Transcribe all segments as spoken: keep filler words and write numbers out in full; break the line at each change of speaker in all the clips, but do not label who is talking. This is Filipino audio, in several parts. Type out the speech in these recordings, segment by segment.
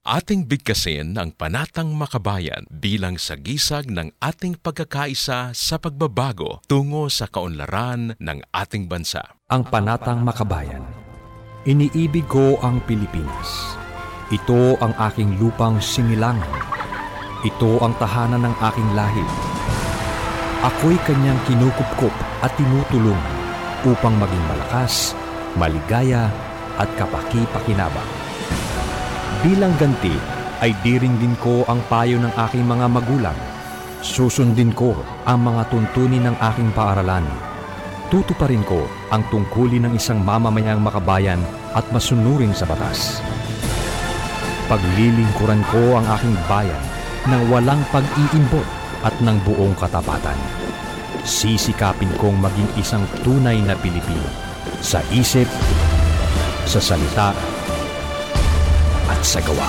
ating bigkasin ang Panatang Makabayan bilang sagisag ng ating pagkakaisa sa pagbabago tungo sa kaunlaran ng ating bansa.
Ang Panatang Makabayan. Iniibig ko ang Pilipinas. Ito ang aking lupang sinilangan. Ito ang tahanan ng aking lahi. Ako'y kanyang kinukupkup at tinutulungan upang maging malakas, maligaya at kapaki-pakinabang. Bilang ganti ay diringgin ko ang payo ng aking mga magulang. Susundin ko ang mga tuntunin ng aking paaralan. Tutuparin ko ang tungkulin ng isang mamamayang makabayan at masunurin sa batas. Paglilingkuran ko ang aking bayan ng walang pag-iimbot at ng buong katapatan. Sisikapin kong maging isang tunay na Pilipino sa isip, sa salita, at sa gawa.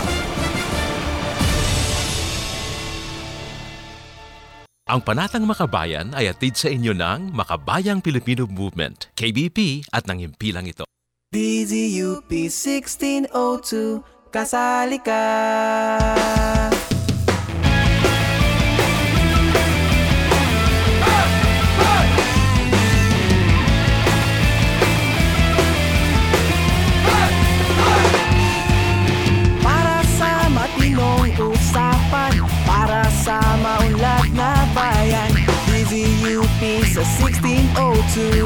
Ang Panatang Makabayan ay atid sa inyo ng Makabayang Pilipino Movement, K B P at ng himpilang ito.
D Z U P sixteen oh two, kasali ka! Para sa matinong usapan, para sa maunlad na bayan, D Z U P sa sixteen oh two.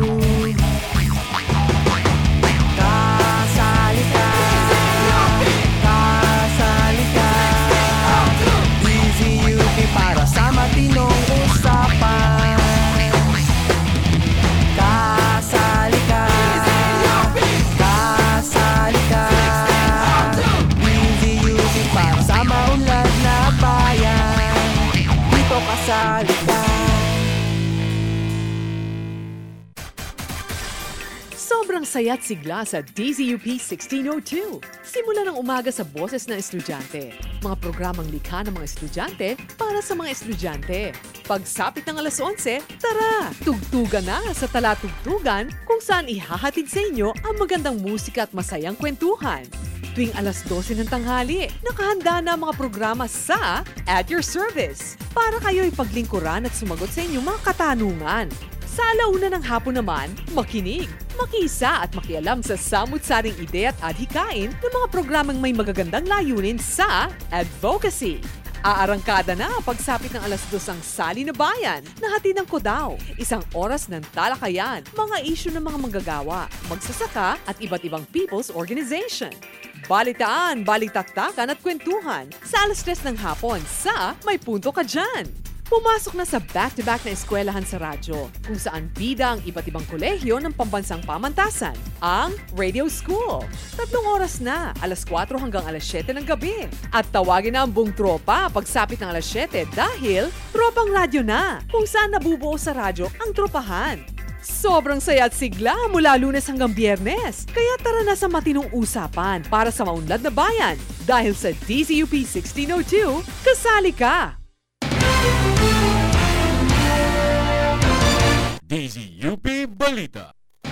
Sobrang saya't sigla sa D Z U P sixteen oh two. Simula ng umaga sa boses ng estudyante. Mga programang likha ng mga estudyante para sa mga estudyante. Pagsapit ng alas onse, tara! Tugtugan na sa Talatugtugan kung saan ihahatid sa inyo ang magandang musika at masayang kwentuhan. Tuwing alas dose ng tanghali, nakahanda na ang mga programa sa At Your Service para kayo'y paglingkuran at sumagot sa inyong mga katanungan. Sa alauna ng hapon naman, makinig, makisa at makialam sa samut-saring ide at adhikain ng mga programang may magagandang layunin sa advocacy. Aarangkada na pagsapit ng alas dos ang Sali na Bayan na hatid ng Kodao. Isang oras ng talakayan, mga isyu ng mga manggagawa, magsasaka at iba't ibang people's organization. Balitaan, balitaktakan at kwentuhan sa alas tres ng hapon sa May Punto Ka Dyan. Pumasok na sa back-to-back na eskwelahan sa radyo, kung saan bida ang iba't ibang kolehiyo ng pambansang pamantasan, ang Radio School. Tatlong oras na, alas kwatro hanggang alas siyete ng gabi. At tawagin na ang buong tropa pagsapit ng alas siyete dahil tropang radyo na, kung saan nabubuo sa radyo ang tropahan. Sobrang saya at sigla mula Lunes hanggang Biyernes. Kaya tara na sa matinong usapan para sa maunlad na bayan. Dahil sa D Z U P sixteen oh two, kasali ka!
D Z U P Balita.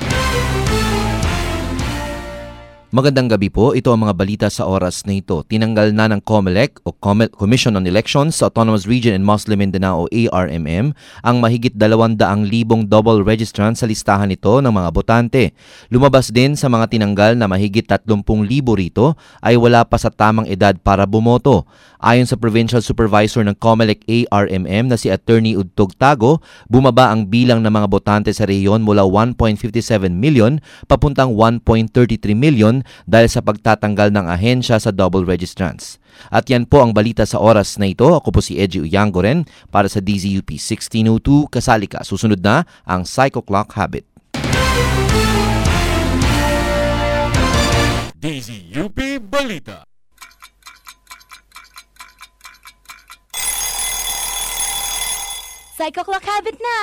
Magandang gabi po. Ito ang mga balita sa oras na ito. Tinanggal na ng COMELEC o Commission on Elections sa Autonomous Region in Muslim Mindanao o A R M M ang mahigit dalawang daang libong double registrant sa listahan nito ng mga botante. Lumabas din sa mga tinanggal na mahigit tatlumpung libo rito ay wala pa sa tamang edad para bumoto. Ayon sa Provincial Supervisor ng COMELEC A R M M na si Attorney Udtog Tago, bumaba ang bilang ng mga botante sa rehiyon mula one point five seven million papuntang one point three three million dahil sa pagtatanggal ng ahensya sa double registrants. At yan po ang balita sa oras na ito. Ako po si Edgy Uyangoren para sa D Z U P sixteen oh two. Kasali ka. Susunod na ang Psycho Clock Habit.
D Z U P Balita.
Psycho Clock Habit na!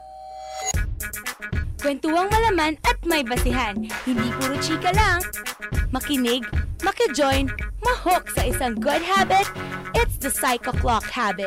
Kwentuang malaman at may basihan. Hindi puro chika lang. Makinig, makijoin, mahok sa isang good habit. It's the Psycho Clock Habit.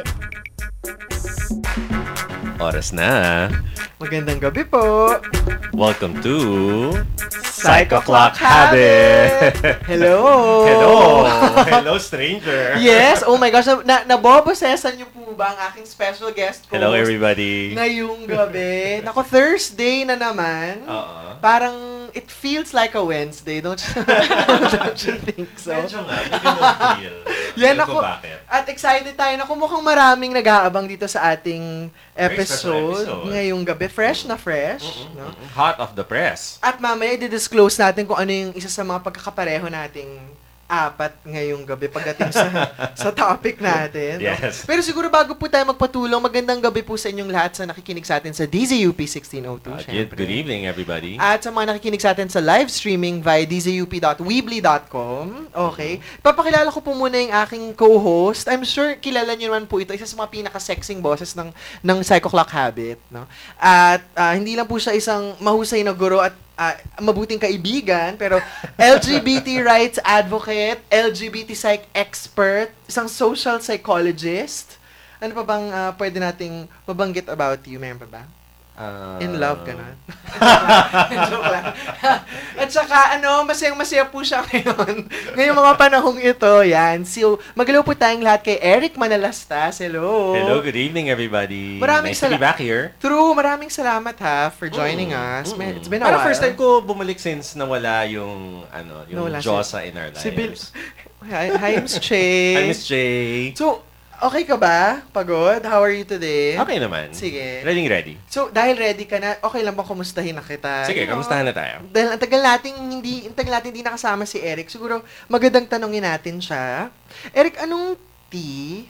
Oras na.
Magandang gabi po.
Welcome to Psycho Clock Habit!
Hello!
Hello! Hello, stranger!
Yes! Oh my gosh! Na nabobosesan niyo po ba ang aking special guest ko?
Hello, everybody!
Ngayong gabi. Nako, Thursday na naman.
Oo.
Parang it feels like a Wednesday. Don't you, don't you think so?
Medyo nga, hindi mo feel.
Yan
Alam
ako.
ko bakit.
At excited tayo na mukhang maraming nag-aabang dito sa ating episode,
episode.
ngayong gabi. Fresh na fresh.
Mm-mm,
No?
mm-mm. Hot of the press.
At mamaya, i-disclose natin kung ano yung isa sa mga pagkakapareho nating apat ngayong gabi pagdating sa sa topic natin. no?
Yes.
Pero siguro bago po tayo magpatulong, magandang gabi po sa inyong lahat sa nakikinig sa atin sa D Z U P sixteen oh two.
Uh, good,
syempre.
good evening, everybody.
At sa mga nakikinig sa atin sa live streaming via d z u p dot weebly dot com. Okay. Papakilala ko po muna yung aking co-host. I'm sure kilala niyo naman po ito. Isa sa mga pinaka-sexing boses ng, ng Psycho Clock Habit. No? At ah, hindi lang po siya isang mahusay na guro at ah, mabuting kaibigan, pero L G B T rights advocate, L G B T psych expert, isang social psychologist. Ano pa bang ah, pwede nating mabanggit about you? Meron pa ba?
Uh,
In love, gano'n. Joke lang. At saka, ano, masayang-masaya po siya ngayon. Ngayong mga panahong ito, yan. So, magalaw po tayong lahat kay Eric Manalastas. Hello.
Hello, good evening, everybody.
Maraming
nice to be
sala-
back here.
True, maraming salamat ha for joining
Mm,
us. May-
mm.
It's been a
Parang
while.
first time ko bumalik since nawala yung, ano, yung
Nawala si-
Diyosa in our lives.
Si Bill. Hi, hi Miss Che.
Hi, Miss Jay.
So, okay ka ba? Pagod? How are you today?
Okay naman.
Sige.
Ready, ready.
So, dahil ready ka na, okay lang ba kumustahin na kita?
Sige,
You know,
kamustahan na tayo.
Dahil ang tagal nating hindi, ang tagal natin hindi nakasama si Eric, siguro magandang tanongin natin siya. Eric, anong tea?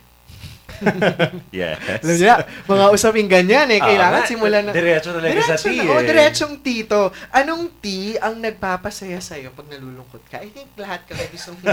Yes.
Alam niyo, mga usaping ganyan eh. Kailangan
Ah,
simulan na.
Diretso talaga sa
Diretso
tea
na. Oh,
eh.
diretsong tito. Anong tea ang nagpapasaya sa'yo pag nalulungkot ka? I think lahat kami gusto mo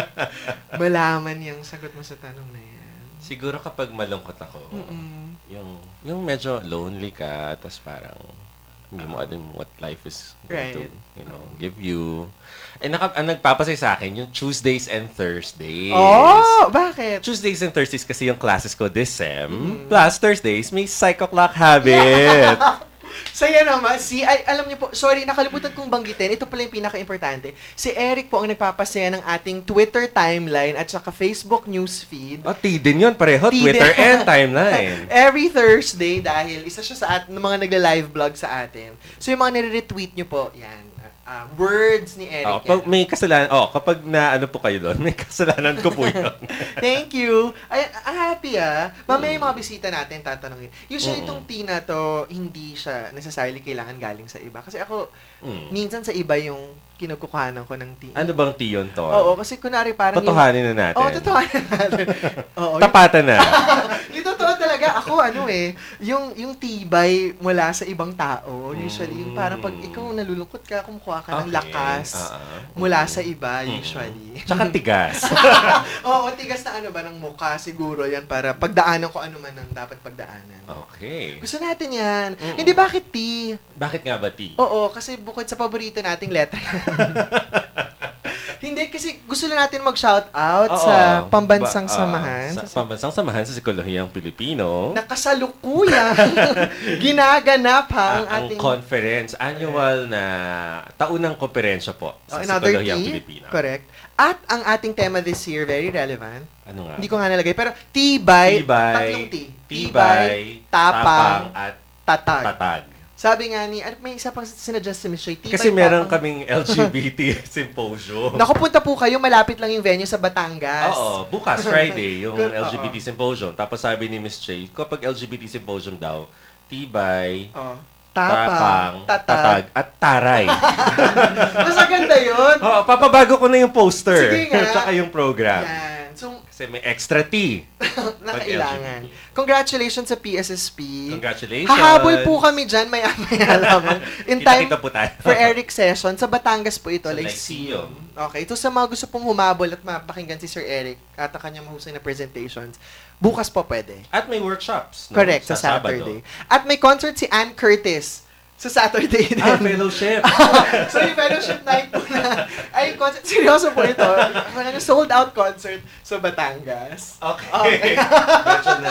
malaman yung sagot mo sa tanong na yan.
Siguro kapag malungkot ako,
Mm-mm.
yung yung medyo lonely ka, tapos parang hindi mo alam what life is going to,
Right.
you know, give you. Eh, naka, ang nagpapasay sa akin, yung Tuesdays and Thursdays.
Oh, bakit?
Tuesdays and Thursdays kasi yung classes ko this sem. Plus, Thursdays, may Psycho Clock Habit.
Saya naman. Si, ay, alam niyo po, sorry, nakalimutan kong banggitin. Ito pala yung pinaka-importante. Si Eric po ang nagpapasaya ng ating Twitter timeline at saka Facebook newsfeed.
O, T din yun, pareho.
T
Twitter
din.
and timeline.
Every Thursday dahil isa siya sa at, ng mga nagla-live vlog sa atin. So yung mga nire-retweet niyo po, yan. Uh, words ni Eric.
Oh, pag
yan.
may kasalanan, oh, kapag na ano po kayo doon, may kasalanan ko po yun.
Thank you. Ay, ang happy ah. Mamaya yung mga bisita natin tatanungin. Usually itong tea na to, hindi siya necessarily kailangan galing sa iba. Kasi ako,
Mm.
minsan sa iba yung kinukuhanan ko ng tea.
Ano bang tea yun to?
Oo, kasi kunwari parang
Totohanin na natin.
Oo, totohanin natin. Oo, yung,
Tapatan na.
yung totoo talaga, ako ano eh, yung, yung tibay mula sa ibang tao, usually, yung parang pag ikaw nalulungkot ka, kumukuha ka ng
Okay.
lakas
Ah,
mula sa iba, usually.
Tsaka tigas.
Oo, tigas na ano ba ng mukha siguro yan para pagdaanan ko ano man ang dapat pagdaanan.
Okay.
Gusto natin yan. Hindi, bakit tea?
Bakit nga ba tea?
Oo, kasi bukod sa paborito nating letter. Hindi, kasi gusto lang natin mag-shout out
Oo.
sa pambansang
Ba- ah,
samahan.
Sa,
sa,
pambansang samahan sa Psikolohiyang Pilipino.
nakasalukuyang ginaganap ha, ang
Ah, ang
ating...
conference, annual na taunang konferensya po
Oh,
sa
another
Psikolohiyang
tea.
Pilipino.
Correct. At ang ating tema this year, very relevant.
Ano nga?
Hindi ko nga nalagay, pero tibay,
Tibay,
tatlong T.
tibay,
tapang,
at
tatag.
tatag.
Sabi nga ni, at may isa pang sinadjust si Miss Joy, tibay,
Kasi meron
tapang.
kaming L G B T symposium.
Nakapunta po kayo, malapit lang yung venue sa Batangas.
Oo, bukas, Friday, yung
Good,
L G B T
oo.
symposium. Tapos sabi ni Miss J, kapag L G B T symposium daw, tibay,
Oh.
tapang,
Tapang, tatag.
tatag, at taray.
Mas maganda yun.
Oo, papabago ko na yung poster.
Sige nga.
Tsaka yung program.
Yan. So,
Kasi may extra T.
nakailangan. Congratulations sa P S S P.
Congratulations.
Hahabol po kami dyan, may maya lamang. In time
Kita-kita po tayo.
for Eric session, sa Batangas po ito,
Sa
Lyceum.
Lyceum.
Okay, ito sa mga gusto pong humabol at mapakinggan si Sir Eric at ang kanyang mahusay na presentations, bukas po pwede.
At may workshops. No?
Correct, sa,
Sabado.
Saturday. At may concert si Ann Curtis. Sa Saturday din.
Ah, fellowship.
So yung fellowship night po na, ay, concert, seryoso po ito. Sold out concert sa Batangas.
Okay.
Okay.
Medyo na.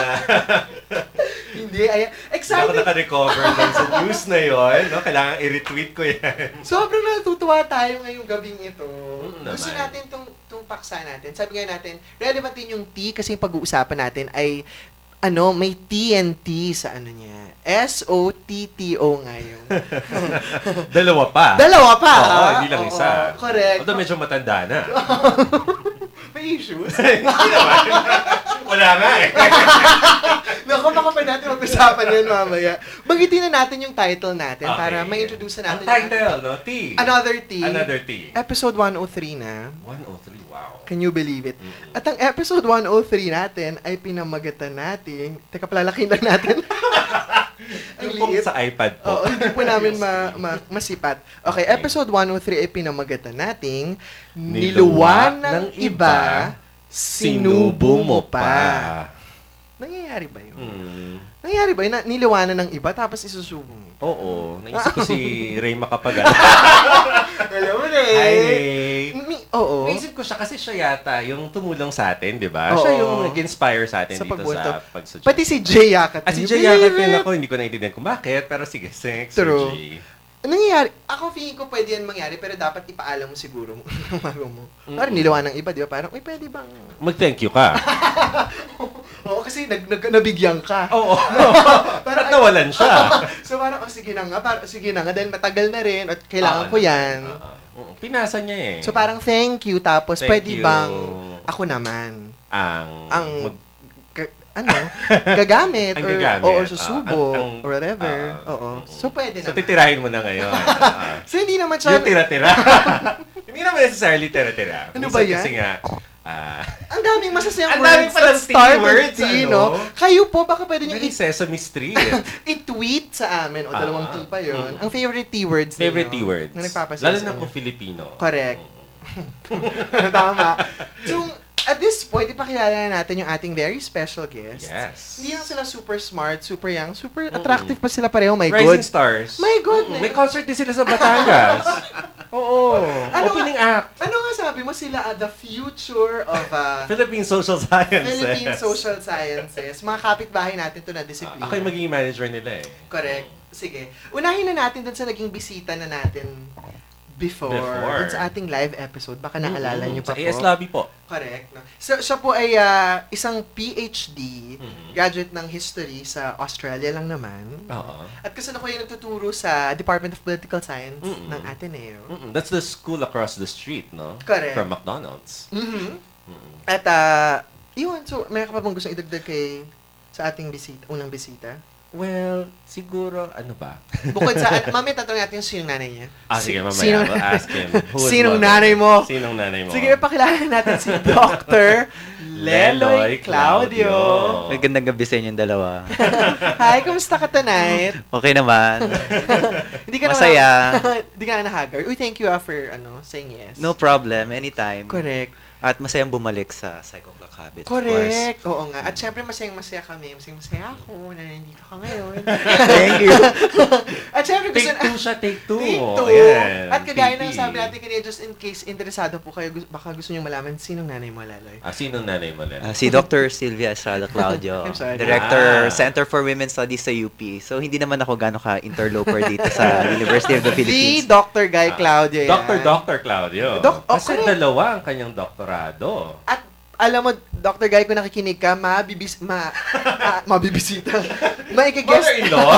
Hindi, ay,
Hindi ako
excited.
naka-recover lang sa news na yon. No? Kailangan i-retweet ko yan.
Sobrang natutuwa tayo ngayong gabing ito.
Mm,
Gusto
naman.
natin itong, itong paksa natin. Sabi nga natin, relevant din yung T kasi yung pag-uusapan natin ay ano, may T N T sa ano niya. S O T T O ngayon.
Dalawa pa.
Dalawa pa.
Oo,
ah.
hindi lang
Oo,
isa.
correct.
Although medyo matanda na.
May issues.
Hindi naman. Wala nga eh.
Naku, baka pa natin mag-usapan yan mamaya. Bagitin na natin yung title natin
Okay.
para ma-introduce na
Ang
natin.
title, no? T.
Another T.
Another T.
Episode one oh three na.
one oh three, wow.
Can you believe it?
Mm.
At ang episode one oh three natin ay pinamagatan natin. Teka, palalakin lang natin. Ang
Yung pong
liit.
sa iPad po.
Oo, hindi po namin ma, ma, masipat. Okay,
Okay.
episode one oh three ay pinamagatan nating
Niluwa
Niluwan ng
ng
iba, sinubo mo pa.
pa.
Nangyayari ba yun?
Hmm.
Nangyayari ba yun? Na, niliwanan ng iba tapos isusubo mo?
Oo. Naisip ko si Ray Macapagal.
Hello,
Hi,
Ray!
Ray.
Mi- Oo.
Naisip ko siya kasi siya yata yung tumulong sa atin, di ba?
Oo.
Siya yung nag-inspire sa atin
Sa
dito
pagbunto.
sa pagsuggest.
Pati si Jay Yakat.
Ah, si
You
Jay
believe
Yakat
it?
ako, hindi ko naintindihan kung bakit, pero sige, thanks,
True.
Jay.
Nangyayari, ako feeling ko pwede yan mangyari, pero dapat ipaalam mo siguro mo. Mago mo. Parang nilawan ng iba, di ba? Parang, uy, pwede bang...
Mag-thank you ka.
Oo, kasi nag, nag, nabigyan ka.
Oo.
Parang
Ba't nawalan siya?
So parang, oh, sige na nga, parang, sige na nga, dahil matagal na rin, at kailangan
Oo,
ko yan.
oo. Oo. Pinasa niya eh.
So parang, thank you, tapos
Thank
pwede
you.
bang ako naman,
ang...
ang,
mag-
ga- ano, gagamit,
Ang
or,
gagamit.
o, or
Ah,
susubo,
ang- ang-
or whatever.
ah,
Oo.
mm,
So pwede
So,
naman.
titirahin mo na ngayon. Ah.
So hindi naman siya,
Yung tira-tira. Hindi naman necessarily tira-tira.
Ano
Minsan
ba yan?
Kasi nga, ah,
ang daming masasayang
Ang daming
words
palang
that start
T words,
with T,
ano?
no? Kayo po, baka pwede nyo
very Sesame Street.
i-tweet sa amin, o dalawang
Ah.
T pa yun.
Mm.
Ang favorite T words
Favorite
ninyo
T-words.
na nagpapasaya
Lalo
sa
na
inyo.
kung Filipino.
Correct. Tama. So, at this point, ipakilala na natin yung ating very special guest.
Yes.
Hindi lang sila super smart, super young, super attractive pa sila pareho. My
Rising
God.
Stars.
My God.
Mm, May concert din sila sa Batangas. Oo.
Ano
Opening
nga-
act.
Ano nga sabi mo sila, ah, the future of uh,
Philippine Social Sciences.
Philippine Social Sciences. Mga kapitbahay natin to na disiplina.
Ako yung magiging manager nila eh.
Correct. Sige. Unahin na natin dun sa naging bisita na natin before.
Before.
Dun sa ating live episode. Baka naalala niyo pa
Sa
po.
A S Lobby po.
Correct. No? So, siya po ay ah, isang P H D,
Mhm.
graduate ng history sa Australia lang naman.
Oo.
At kasalukuyan nagtuturo sa Department of Political Science
Mm-mm.
ng Ateneo.
Mm-mm. That's the school across the street, no?
Correct.
From McDonald's.
Mhm.
Mm-mm.
At, ah, yun. So, may ka pa bang gustong idagdag kay sa ating bisita, unang bisita?
Well, siguro, ano ba?
Bukod sa, mamaya tatanungin natin yung sinong nanay niya.
Ah, sige, mamaya.
Sinong-
We'll ask him. Who would
Sinong
love
nanay
it?
mo?
Sinong nanay mo?
Sige, pakilala natin si Doctor Leloy Claudio.
Magandang gabi sa inyong dalawa.
Hi, kumusta ka tonight?
Okay naman.
Hindi ka
Masaya.
naman- Hindi ka na haggard. Uy, thank you ah, for ano, saying yes.
No problem, anytime.
Correct.
At masayang bumalik sa Psycho Clock Habits, of course.
Correct. Oo nga. At syempre, masayang masaya kami. Masayang masaya ako na nandito ka ngayon.
Thank you.
At syempre, gusto
Take two siya, take two.
Take two.
Ayan.
At kagaya ng
T V.
sabi natin kanina, just in case interesado po kayo, gus- baka gusto nyo malaman sinong nanay mo, Laloy.
Ah, sinong nanay mo, Len?
Ah, si Doctor Silvia Estrada Claudio,
I'm sorry.
Director,
Ah.
Center for Women's Studies sa U P. So, hindi naman ako gano'n ka-interloper dito sa University of the
The
Philippines.
Doctor Guy Claudio yan.
Doctor Doctor Claudio.
Doc- oh,
Kasi
correct.
dalawa ang kanyang doktorado.
At alam mo, Doctor Guy, kung nakikinig ka, mabibis, ma, ah, mabibisita. Maikiguest.
Mother-in-law?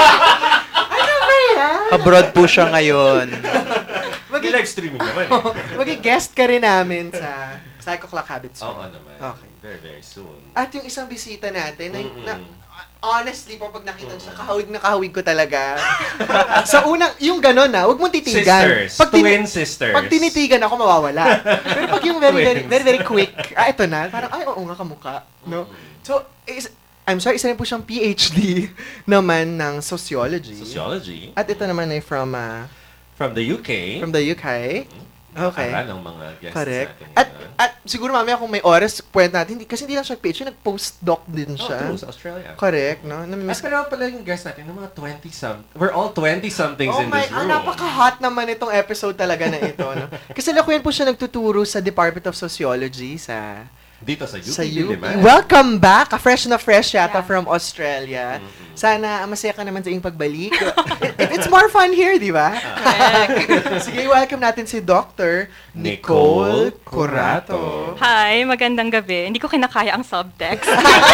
Ano ba yan?
Abroad po siya ngayon.
Magi-
Live streaming naman eh.
Magi-guest ka rin namin sa Psycho Clock Habits.
Oo naman.
Okay.
Very, very soon.
At yung isang bisita natin, na,
Mm-mm.
na, honestly po, pag nakita siya, kahawig na kahawig ko talaga. Sa unang, yung gano'n na, huwag mong titigan.
Sisters.
Pag tini-
Twin sisters.
Pag tinitigan ako, mawawala. Pero pag yung very, very,
Twins.
very, very quick, ah, ito na, parang, ay, oo nga kamukha. No? So, is, I'm sorry, isa rin po siyang P H D naman ng sociology.
Sociology.
At ito naman ay from, ah,
From the U K.
from the U K. Okay.
Para ng mga guests
Correct.
natin.
At,
ngayon.
at siguro mamaya kung may oras, pwede natin, hindi, kasi hindi lang siya P H D, nag-postdoc din
Oh,
siya.
true, sa Australia.
Correct, no?
At
Namimiss
pero pala yung guests natin, ng mga twenty-something. We're all twenty-somethings
Oh
in
my,
this
ang
room.
napaka-hot naman itong episode talaga na ito, no? Kasi Lakuyan po siya nagtuturo sa Department of Sociology sa
Dito sa U P,
sa U P.
di ba?
Welcome back! Ka-fresh na fresh yata
Yeah.
from Australia. Sana ah, masaya ka naman sa iyong pagbalik. It- it's more fun here, di ba? Sige, welcome natin si Doctor Nicole
Nicole
Curato.
Hi, magandang gabi. Hindi ko kinakaya ang subtext.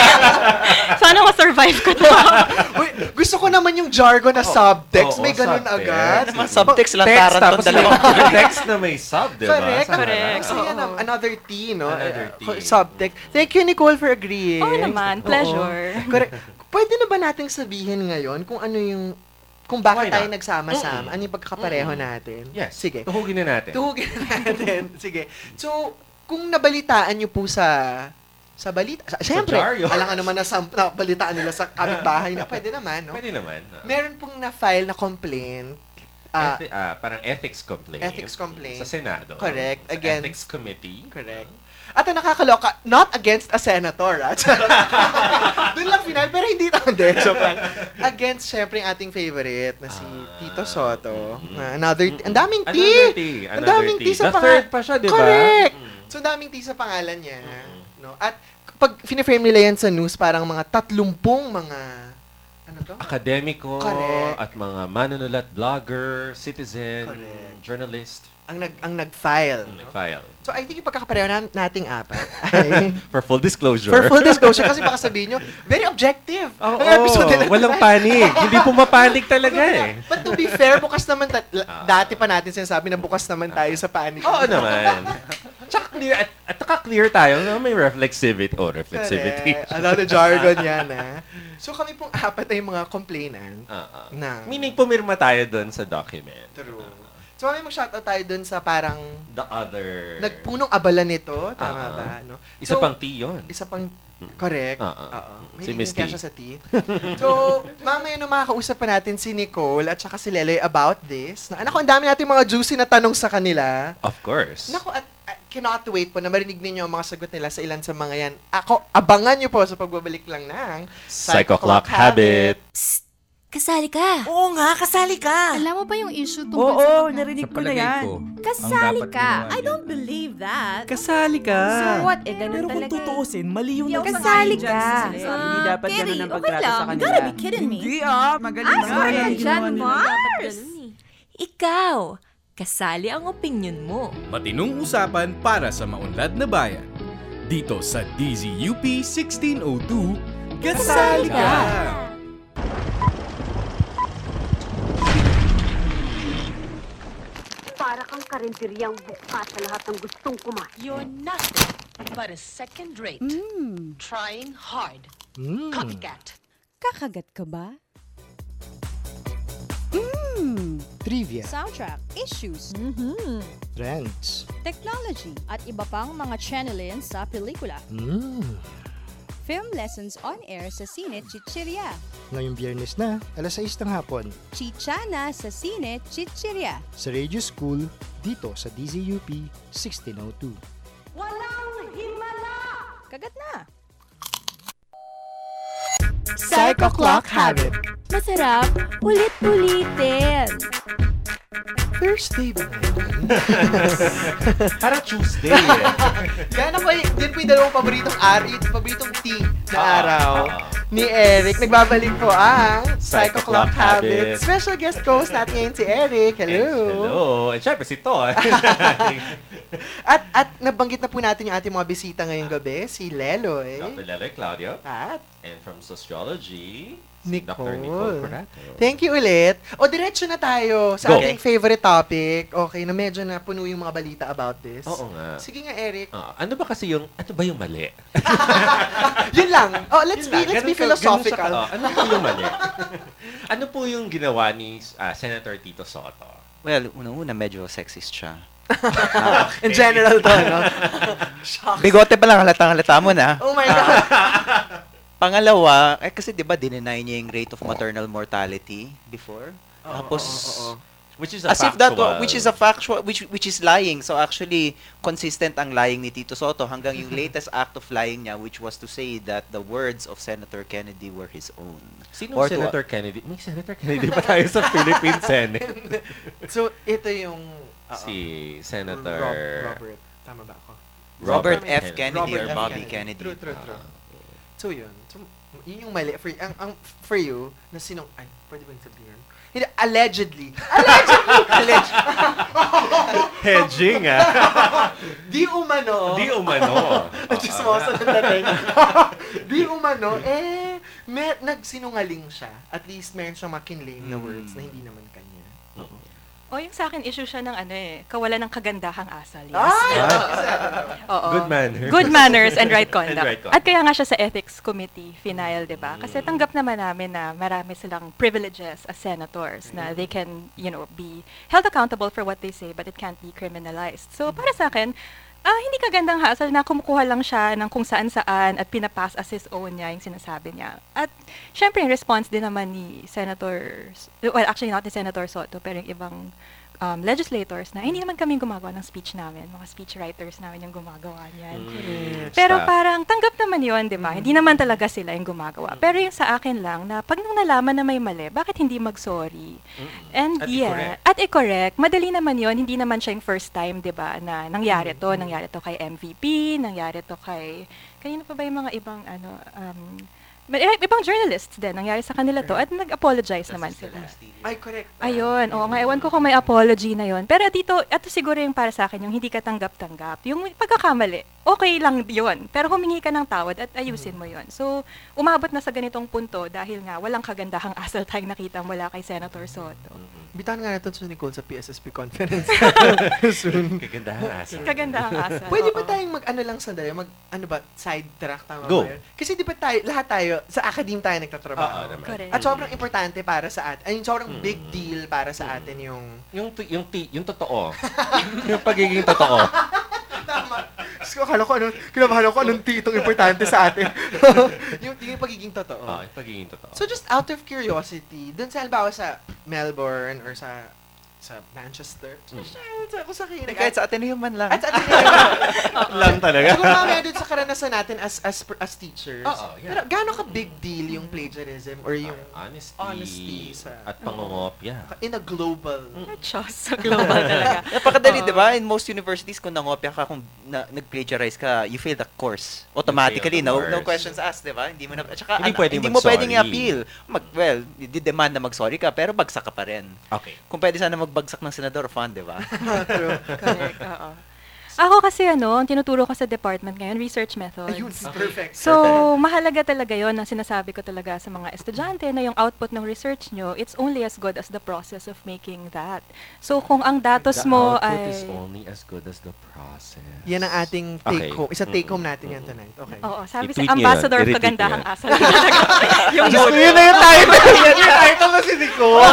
Sana ma-survive ko to.
Uy, gusto ko naman yung jargon na subtext.
oo,
May ganun
subtext.
agad.
Naman subtext lang
Text,
taran
tapos
to dalawa.
may text na may sub, di ba?
Correct.
Sana
Correct.
lang.
Kasi yan, um, another T, no?
Another
Eh,
T.
uh, Subtext. Thank you, Nicole, for agreeing.
Oo naman, pleasure.
Oo. Correct. Pwede na ba nating sabihin ngayon kung ano yung, kung bakit
Why
tayo
not?
nagsama-sama? Ano yung pagkakapareho natin?
Yes.
Sige.
Tuhugin na natin.
Tuhugin natin. Sige. So, kung nabalitaan nyo po sa sa balita, sa, syempre,
dyaryo.
alam ka naman na, sa, nabalitaan nila sa kapitbahay na pwede naman, no?
Pwede naman. ah.
Meron pong na-file na complaint. ah,
Ethi- ah, parang ethics complaint.
ethics complaint.
Sa Senado.
Correct.
Sa
Against-
Ethics Committee.
Correct. At ang nakakaloka, not against a senator, ah. Doon lang final, pero hindi ito. Hindi, joke lang. Against, syempre, yung ating favorite na si
Ah,
Tito Soto.
mm.
Na another, ang daming T!
Another T.
Ang
Another
daming
T.
T sa
The
pangalan.
third pa siya, di ba?
Correct!
Mm.
So, daming T sa pangalan niya. No? At pag fini-frame nila yan sa news, parang mga tatlumpung mga, ano to?
Akademiko
Correct.
at mga manunulat, blogger, citizen,
Correct.
journalist,
Ang, nag, ang nag-file.
ang
no?
nag-file.
So, I think yung pagkakapareho na, nating apat ay,
For full disclosure.
for full disclosure, kasi baka sabihin nyo, very objective.
Oo,
Ang episode nila
walang
tonight.
panig. Hindi pumapanig talaga eh.
But to be fair, bukas naman, ta- la-
Ah.
dati pa natin sinasabi na bukas naman tayo sa panic.
Oo naman. Tsaka clear, at, at saka clear tayo na may reflexivity. Oh, reflexivity.
Correct. Another jargon yan, ha? So kami pong apat ay mga complainant
Ah, ah.
na
Meaning, pumirma tayo doon sa document.
true. So kami mag-shoutout tayo dun sa parang
The other...
nagpunong abala nito, tama
Ah,
ba? No?
Isa
So,
pang T yun.
Isa pang, correct.
Ah, ah.
Oo. May
Si
si
Miss T.
siya sa T. So, mamaya no makakausap pa natin si Nicole at saka si Leloy about this. Na, anak ko, ang dami natin mga juicy na tanong sa kanila.
Of course.
Naku, at at cannot wait po na marinig ninyo ang mga sagot nila sa ilan sa mga yan. Ako, abangan nyo po sa pagbabalik lang ng
Psycho Clock Habit.
Kasali ka.
Oo nga, kasali ka.
Alam mo ba yung issue tungkol
Oo,
sa pag-
narinig
Sa
ko na
palagay
yan.
ko,
Kasali
ang dapat
ka.
ginawa
I
niyo-
don't believe that.
Kasali ka.
So what? Eh, ganun
Pero kung
talaga eh.
tutuusin, mali yung
Hindi ako
nagsasabi
kasali
dyan
ka.
sa sinasabi. Hindi
Ah,
dapat ganun
Kerry,
ang
okay
pagtrato
lang.
sa
You
kanila.
gotta be kidding me.
Hindi ah, magaling
Ask
nga.
for
Yan
it
ang
dyan,
ginawa nila.
Mars. Ikaw, kasali ang opinion mo.
Matinong usapan para sa maunlad na bayan. Dito sa D Z U P sixteen oh two, kasali ka!
Para kang karinderyang bukas sa lahat ng gustong kumain.
You're nothing but a second rate. Trying hard. Copycat.
Kakagat ka ba?
Trivia,
Soundtrack, issues,
trends,
technology, at iba pang mga channelin sa pelikula.
mm.
Film lessons on air sa Sine Chichirya.
Ngayong biyernes na, alas sais ng hapon,
Chichana sa Sine Chichirya.
sa Radio School, dito sa D Z U P sixteen oh two.
Walang himala!
Kagat na!
Psycho Clock Habit.
Masarap, ulit-ulitin.
Thursday ba na yun?
Para Tuesday eh.
Yan ako, y- yan po yung dalawang paboritong R, yung paboritong T na
Ah,
araw
ah, ah.
ni Eric. Nagbabalik po ang Psycho
Psycho
Clock
Clock
Habit.
Habit.
Special guest host natin ngayon si Eric. Hello.
Hello. And syempre si Todd.
At at nabanggit na po natin yung ating mga bisita ngayong gabi, si Leloy.
Doctor Leloy Claudio.
At
And from Sociology,
Nicole.
Doctor Nicole Curato.
Thank you ulit. O, diretso na tayo sa
Go.
ating favorite topic. Okay, na medyo na puno yung mga balita about this.
Oo nga.
Sige nga, Eric.
Ah, ano ba kasi yung, ano ba yung mali?
Yun lang. Oh, let's
Yun
be
lang.
let's be
Ganun ka- ganun
philosophical.
siya ka- oh, ano po yung mali? Ano po yung ginawa ni ah, Senator Tito Soto?
Well, unang-una, medyo sexist siya.
In general to, no?
Bigote pa lang, halatang halata mo na.
Oh my God.
Pangalawa, eh kasi 'di ba dininay niya yung rate of maternal mortality before?
Oo,
Tapos
oo, oo.
Which is a
As if that
factual.
which is a factual which which is lying. So actually consistent ang lying ni Tito Soto hanggang yung latest act of lying niya, which was to say that the words of Senator Kennedy were his own.
Sino
Or to-
Senator Kennedy? May Senator Kennedy pa tayo sa Philippine Senate.
So, ito yung... uh,
Si Senator...
Rob- Robert. Tama ba ako?
Robert
Robert
F. Kennedy
Robert
or
F.
Bobby Kennedy.
True, true, true. So, yun. So, yun yung mali. For, ang, ang, for you, na sinong... Ay, pwede ba yung sabihin? Hindi, allegedly. Allegedly! Allegedly.
Hedging, ah.
Di umano.
Di umano.
Chismosa ng dating. Di umano, eh, may, nagsinungaling siya. At least meron siyang makinlame na words na hindi naman kanya.
O yung sa akin, issue siya ng ano eh, kawalan ng kagandahang asal. Yes. Oo.
Good manners.
Good manners and right conduct.
And right conduct.
At kaya nga siya sa ethics committee, final, di ba? Kasi tanggap naman namin na marami silang privileges as senators na they can, you know, be held accountable for what they say but it can't be criminalized. So para sa akin, ah, hindi kagandang hassle na kumukuha lang siya ng kung saan-saan at pinapass as his own niya yung sinasabi niya. At syempre, yung response din naman ni Senator, well, actually not ni Senator Soto, pero yung ibang um, legislators na, hindi naman kami gumagawa ng speech namin. Mga speech writers namin yung gumagawa niyan.
Mm.
Pero
Staff.
parang tanggap naman yun, di ba? Hindi naman talaga sila yung gumagawa. Pero yung sa akin lang, na pag nung nalaman na may mali, bakit hindi mag-sorry? And
At
yeah,
i-correct.
at i-correct. Madali naman yun. Hindi naman siya yung first time, di ba, na nangyari to. Nangyari to kay M V P, nangyari to kay, kanino pa ba yung mga ibang, ano, um, may- ibang journalists din, nangyari sa kanila to, at nag-apologize naman sila.
Ay, correct.
Ayun, oo nga, ewan ko kung may apology na yon. Pero dito, ito siguro yung para sa akin, yung hindi ka tanggap-tanggap. Yung pagkakamali, okay lang yun. Pero humingi ka ng tawad at ayusin mo yon. So, umabot na sa ganitong punto dahil nga walang kagandahang asal tayong nakita mula kay Senator Soto.
Bitawan nga natin si Nicole sa P S S P conference. Soon.
Kagandahang asal.
Kagandahang asal.
Pwede ba
oo.
tayong mag, ano lang sandali, mag, ano ba, side track, tama
Go.
ba yun? Kasi di ba tayo, lahat tayo, sa academe tayo nagtatrabaho.
Oo, naman.
Correct.
At sobrang importante para sa atin, ay sobrang big deal para sa atin yung...
Yung, t- yung, t- yung totoo. Yung pagiging totoo.
Tama. Diyos ko, akala ko, ano, kinabahan ako anong titong importante sa atin. yung, yung pagiging totoo.
Oo, yung pagiging totoo.
So just out of curiosity, dun sa halimbawa sa Melbourne or sa sa Manchester,
Mm.
sa ako sa Kinig.
Kahit sa Ateneo man lang.
At sa Ateneo.
Lang talaga.
Siguro mamaya dun sa karanasan natin as as as teachers.
Oo, yeah.
Pero gaano ka big deal yung plagiarism or yung
Honesty.
honesty sa-
At pangungopya.
in a global...
Diyos, so global talaga.
Napakadali,
Oo.
di ba? In most universities, kung nangopya ka, kung na, nag-plagiarize ka, you fail the course. Automatically,
You fail
no
the
no
course.
questions asked, di ba? Hindi mo na, at saka,
Hindi
ano,
pwedeng
hindi mo
mag-sorry.
pwedeng i-appeal. Mag, well, di-demand na mag-sorry ka, pero bagsak ka pa rin.
Okay.
Kung pwede sana magbagsak ng senador, fun, di ba?
True.
Correct, oo. Ako kasi ano, ang tinuturo ko sa department ngayon, research methods.
Ayun, perfect.
So, mahalaga talaga yon na sinasabi ko talaga sa mga estudyante na yung output ng research nyo, it's only as good as the process of making that. So, kung ang datos
The
mo
output
ay...
is only as good as the process.
Yan ang ating take
Okay.
home. Isa take home
Mm-mm.
natin yan tonight. Okay.
Oo, sabi
I-tweet
sa
niyo
ambassador
yun.
of
I-retweet
kagandahang
niyo yun.
asal. yung
Diyos ko,
mood.
yun na yung title. Yan yung title na si Nicole.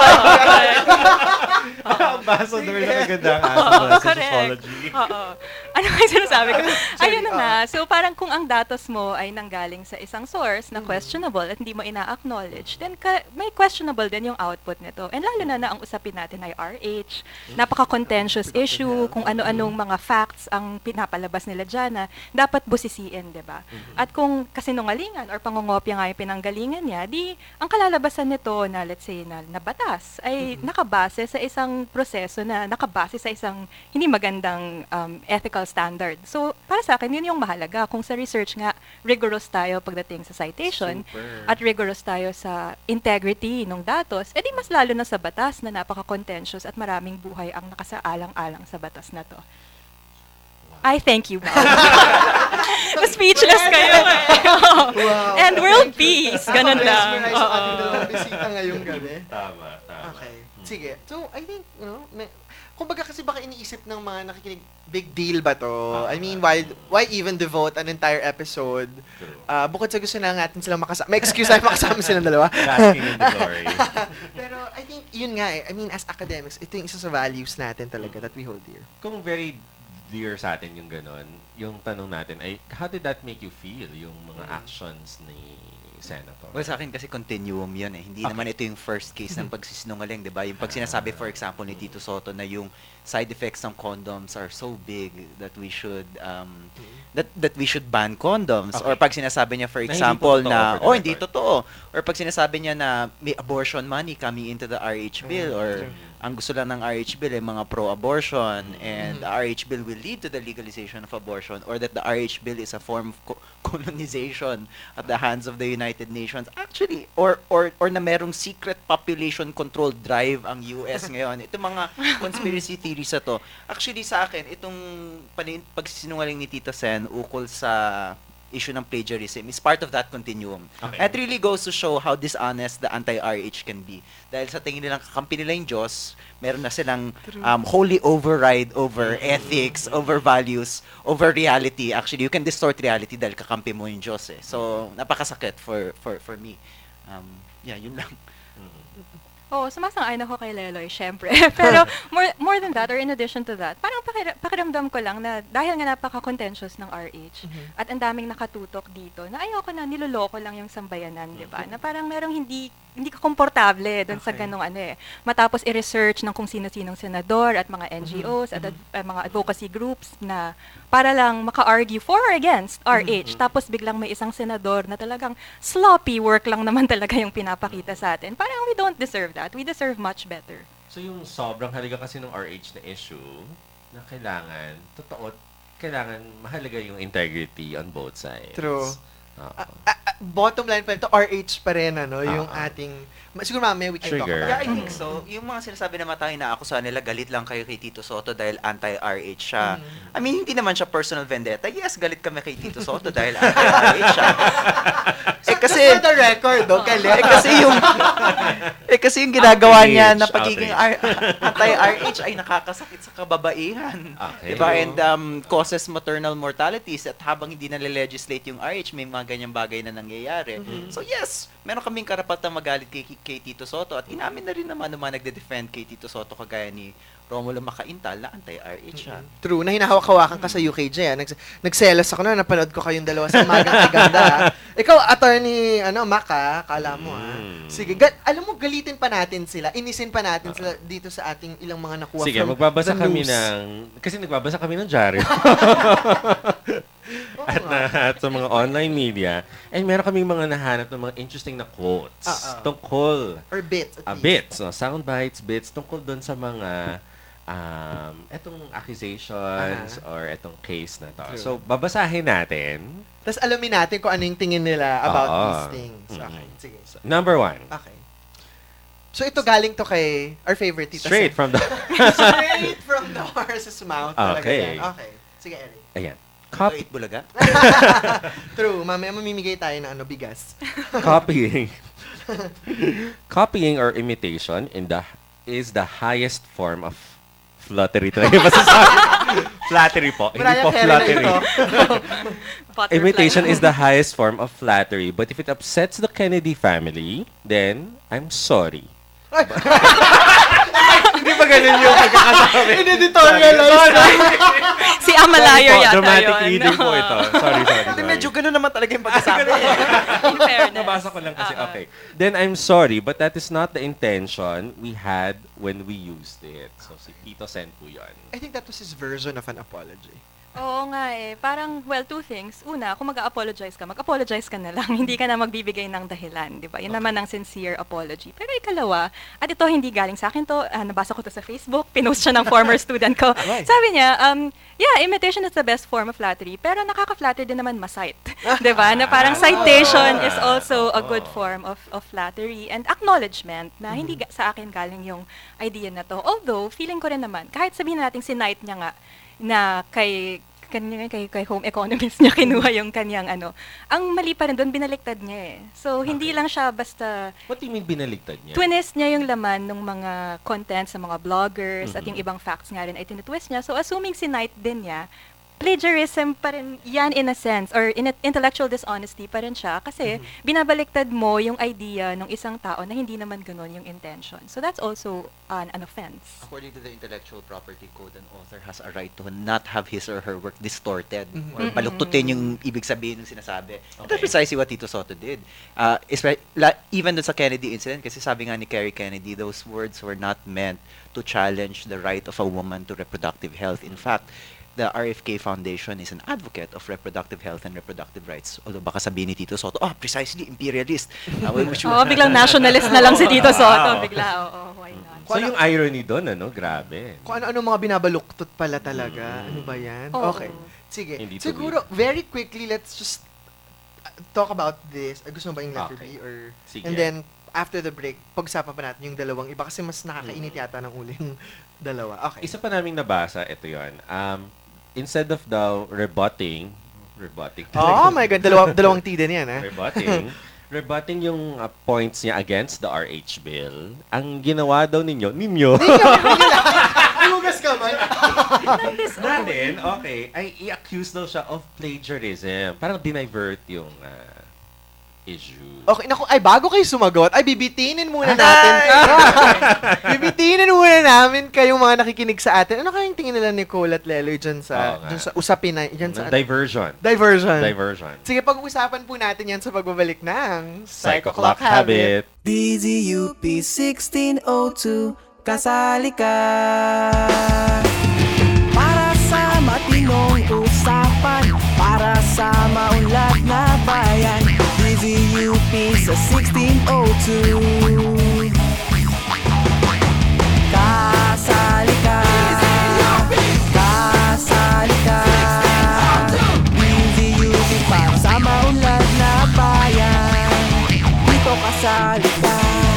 Ambassador na kagandahang
Oo,
asal sa
correct.
sociology.
Oo. Ano ba yung sinasabi ko? Ayun na nga. So, parang kung ang datos mo ay nanggaling sa isang source na questionable at hindi mo ina-acknowledge, then ka- may questionable din yung output nito. And lalo na na ang usapin natin ay R H, napaka-contentious issue, kung ano-anong mga facts ang pinapalabas nila dyan na dapat busisiin, di ba? At kung kasinungalingan or pangungopya nga yung pinanggalingan niya, di ang kalalabasan nito na, let's say, na, na batas ay nakabase sa isang proseso na nakabase sa isang hindi magandang um, ethical standard. So, para sa akin, yun yung mahalaga. Kung sa research nga, rigorous tayo pagdating sa citation
Super.
at rigorous tayo sa integrity ng datos, edi mas lalo na sa batas na napaka-contentious at maraming buhay ang nakasaalang-alang sa batas na to. I thank you, Bob. Speechless kayo eh.
Wow.
And world peace. Ganun lang.
Mesmerize ang
Oo.
ating dalawang bisita ngayong gabi.
Tama, tama.
Okay. Sige. So, I think, you know, may, kumbaga kasi baka iniisip ng mga nakikinig, big deal ba to? I mean, why why even devote an entire episode? Uh, bukod sa gusto na natin silang makasama. May excuse tayo makasama silang dalawa.
Basking in the glory.
Pero I think, yun nga eh. I mean, as academics, ito yung isa sa values natin talaga that we hold dear.
Kung very dear sa atin yung ganon, yung tanong natin ay, how did that make you feel? Yung mga actions ni Senator.
Well, sa akin kasi continuum yun eh. Hindi
Okay.
naman ito yung first case ng pagsisinungaling, di ba? Yung pag sinasabi, for example, ni Tito Soto na yung side effects ng condoms are so big that we should um, that that we should ban condoms.
Okay.
Or pag sinasabi niya, for
Na hindi
example,
totoo,
na,
for the
oh, hindi
record.
totoo. Or pag sinasabi niya na may abortion money coming into the R H bill, or ang gusto lang ng R H bill ay mga pro-abortion, and the R H bill will lead to the legalization of abortion, or that the R H bill is a form of co- colonization at the hands of the United Nations. Actually, or or or na merong secret population control drive ang U S ngayon. Ito mga conspiracy theories na to. Actually, sa akin, itong panin- pagsisinungaling ni Tita Sen ukol sa issue ng plagiarism is part of that continuum.
Okay.
It really goes to show how dishonest the anti-R H can be. Dahil sa tingin nilang kakampi nila yung Diyos, meron na silang um, wholly override over ethics, over values, over reality. Actually, you can distort reality dahil kakampi mo yung Diyos eh. So, napakasakit for for for me. Um, yeah, yun lang.
Oo, sumasang-ayon ako kay Leloy, syempre. Pero more more than that, or in addition to that, parang pakira- pakiramdam ko lang na dahil nga napaka-contentious ng R H, at ang daming nakatutok dito, na ayoko na, niloloko lang yung sambayanan, di ba? Na parang merong hindi hindi ka komportable doon sa ganung ano eh. Matapos i-research ng kung sino-sinong senador at mga N G Os at ad- uh, mga advocacy groups na para lang maka-argue for or against R H. Tapos biglang may isang senador na talagang sloppy work lang naman talaga yung pinapakita sa atin. Parang we don't deserve that. We deserve much better.
So yung sobrang halaga kasi ng R H na issue, na kailangan, totoo, kailangan mahalaga yung integrity on both sides.
True.
Oo.
Ah, ah, bottom line pa rin, to R H pa rin, ano, yung
Ah, ah.
ating, ma- siguro mamaya we can talk
Trigger.
about
Yeah, I
it.
think so. Yung mga sinasabi na matay na ako sa nila, galit lang kayo kay Tito Soto dahil anti-R H siya. I mean, hindi naman siya personal vendetta. Yes, galit kami kay Tito Soto dahil anti-R H siya. eh kasi,
For the record, oh, galit.
eh kasi yung, eh kasi yung ginagawa niya na
Outrage,
pagiging R- anti-R H ay nakakasakit sa kababaihan.
Okay.
Diba? And um, causes maternal mortalities at habang hindi nale-legislate yung R H, may mga ganyang bagay na nangyayari. So yes, meron kaming karapatang magalit kay, kay Tito Soto at inamin na rin naman naman nagde-defend kay Tito Soto kagaya ni Romulo Macaintal na anti-R H siya.
True, na hinahawak-hawakan ka sa U K J. Ah. Nags- nagselos ako na, napanood ko kayong dalawa sa Umagang Kaganda. Ah. Ikaw, attorney, ano, Mac, ah, kala mo, ah. Sige, ga- alam mo, galitin pa natin sila, inisin pa natin sila dito sa ating ilang mga nakuha
Sige,
from
magbabasa
sa
kami
news.
ng... Kasi nagbabasa kami ng dyaryo. at, na, at sa mga online media. And meron kaming mga nahanap ng mga interesting na quotes.
Ah, ah.
Tungkol...
Or bits, at
Uh,
least.
bits, no? Sound bites, bits, tungkol doon sa mga um, etong accusations or etong case na to.
True.
So, babasahin natin.
Tapos alamin natin kung ano yung tingin nila about
Oo.
these things. Okay,
Mhm.
sige. So,
Number one.
okay. So ito galing to kay our favorite tita.
Straight
Sen.
from the...
Straight from the horse's mouth. talaga
Okay.
yan. Okay. Sige, Eric.
Ayan. Copy,
Wait, bulaga?
True. Mamaya mamimigay tayo ng ano, bigas.
copying. Copying or imitation in the is the highest form of flattery. Talaga yung masasabi. Flattery po. Hindi
Mariah
po
Carey na
flattery.
ito.
Butterfly.
Imitation is the highest form of flattery, but if it upsets the Kennedy family, then I'm sorry.
Hindi ba ganun yung pagkakasabi? In-editorialize na.
Si Amalayo
Sorry po,
yata
dramatic
yun.
reading po ito. Sorry, sorry,
Hindi,
sorry.
medyo gano'n naman talaga yung pagkasabi.
In fairness.
Nabasa ko lang kasi.
Oo.
Okay. Then I'm sorry, but that is not the intention we had when we used it. So si Tito Sen po yun.
I think that was his version of an apology.
Oo nga eh. Parang, well, two things. Una, kung mag-apologize ka, mag-apologize ka na lang. Hindi ka na magbibigay ng dahilan, di ba? Yun naman ang sincere apology. Pero ikalawa, at ito hindi galing sa akin to, ah, nabasa ko to sa Facebook, pinost siya ng former student ko. Sabi niya, um, yeah, imitation is the best form of flattery, pero nakaka-flatter din naman ma-cite. Di ba? Na parang citation is also a good form of, of flattery and acknowledgement na hindi ga- sa akin galing yung idea na to. Although, feeling ko rin naman, kahit sabihin natin sinite niya nga, na kay kanya kay kay home economist niya kinuha yung kanyang ano. Ang mali pa rin doon binaliktad niya eh. So hindi lang siya basta
What do you mean binaligtad niya?
twist niya yung laman ng mga content sa mga bloggers at yung ibang facts nga rin ay tinitwist niya. So assuming sinite din niya, plagiarism pa rin yan in a sense, or in intellectual dishonesty pa rin siya kasi mm-hmm. binabaliktad mo yung idea ng isang tao na hindi naman ganun yung intention. So that's also an, an offense.
According to the Intellectual Property Code, an author has a right to not have his or her work distorted mm-hmm. or baluktutin yung ibig sabihin ng sinasabi. Okay. That's precisely what Tito Sotto did. Uh, even dun sa Kennedy incident, kasi sabi nga ni Kerry Kennedy, those words were not meant to challenge the right of a woman to reproductive health. In fact, the R F K Foundation is an advocate of reproductive health and reproductive rights. Although baka sabihin ni Tito Sotto, oh, precisely imperialist. Uh,
oh, biglang nationalist na lang si Tito Sotto. Bigla, oo, oh, why not?
So yung irony doon, ano, grabe.
Kung ano-ano mga binabaluktot pala talaga. Mm. Ano ba yan? Oh. Okay. Sige. Hindi siguro, very quickly, let's just talk about this. Ay, gusto mo ba yung letter okay. B? Or, sige. And then, after the break, pag-usapan pa natin yung dalawang iba kasi mas nakakainit yata ng uling dalawa. Okay.
Isa pa naming nabasa, ito yun. Um, instead of daw rebutting, rebutting.
Oh my God, dalawa, dalawang T din yan, eh.
Rebutting, rebutting yung uh, points niya against the R H bill, ang ginawa daw ninyo, ninyo.
Hugas ka man.
Natin, okay, ay i-accuse daw siya of plagiarism. Parang dinivert yung uh, issue.
Okay, naku, ay bago kayo sumagot, ay bibitinin muna natin. bibitinin muna namin kayong mga nakikinig sa atin. Ano kayang tingin nila Nicole at Leloy dyan sa, oh, dyan sa usapin na, dyan sa...
Diversion.
Diversion.
Diversion.
Sige, pag-usapan po natin yan sa pagbabalik ng
Psycho Clock Habit.
D Z U P sixteen oh two, kasali ka. Para sa matinong usapan, para sa maunlad na bayan, D Z U P sa sixteen oh two. Kasali ka. Kasali ka. D Z U P para sa maunlad na bayan, dito kasali ka.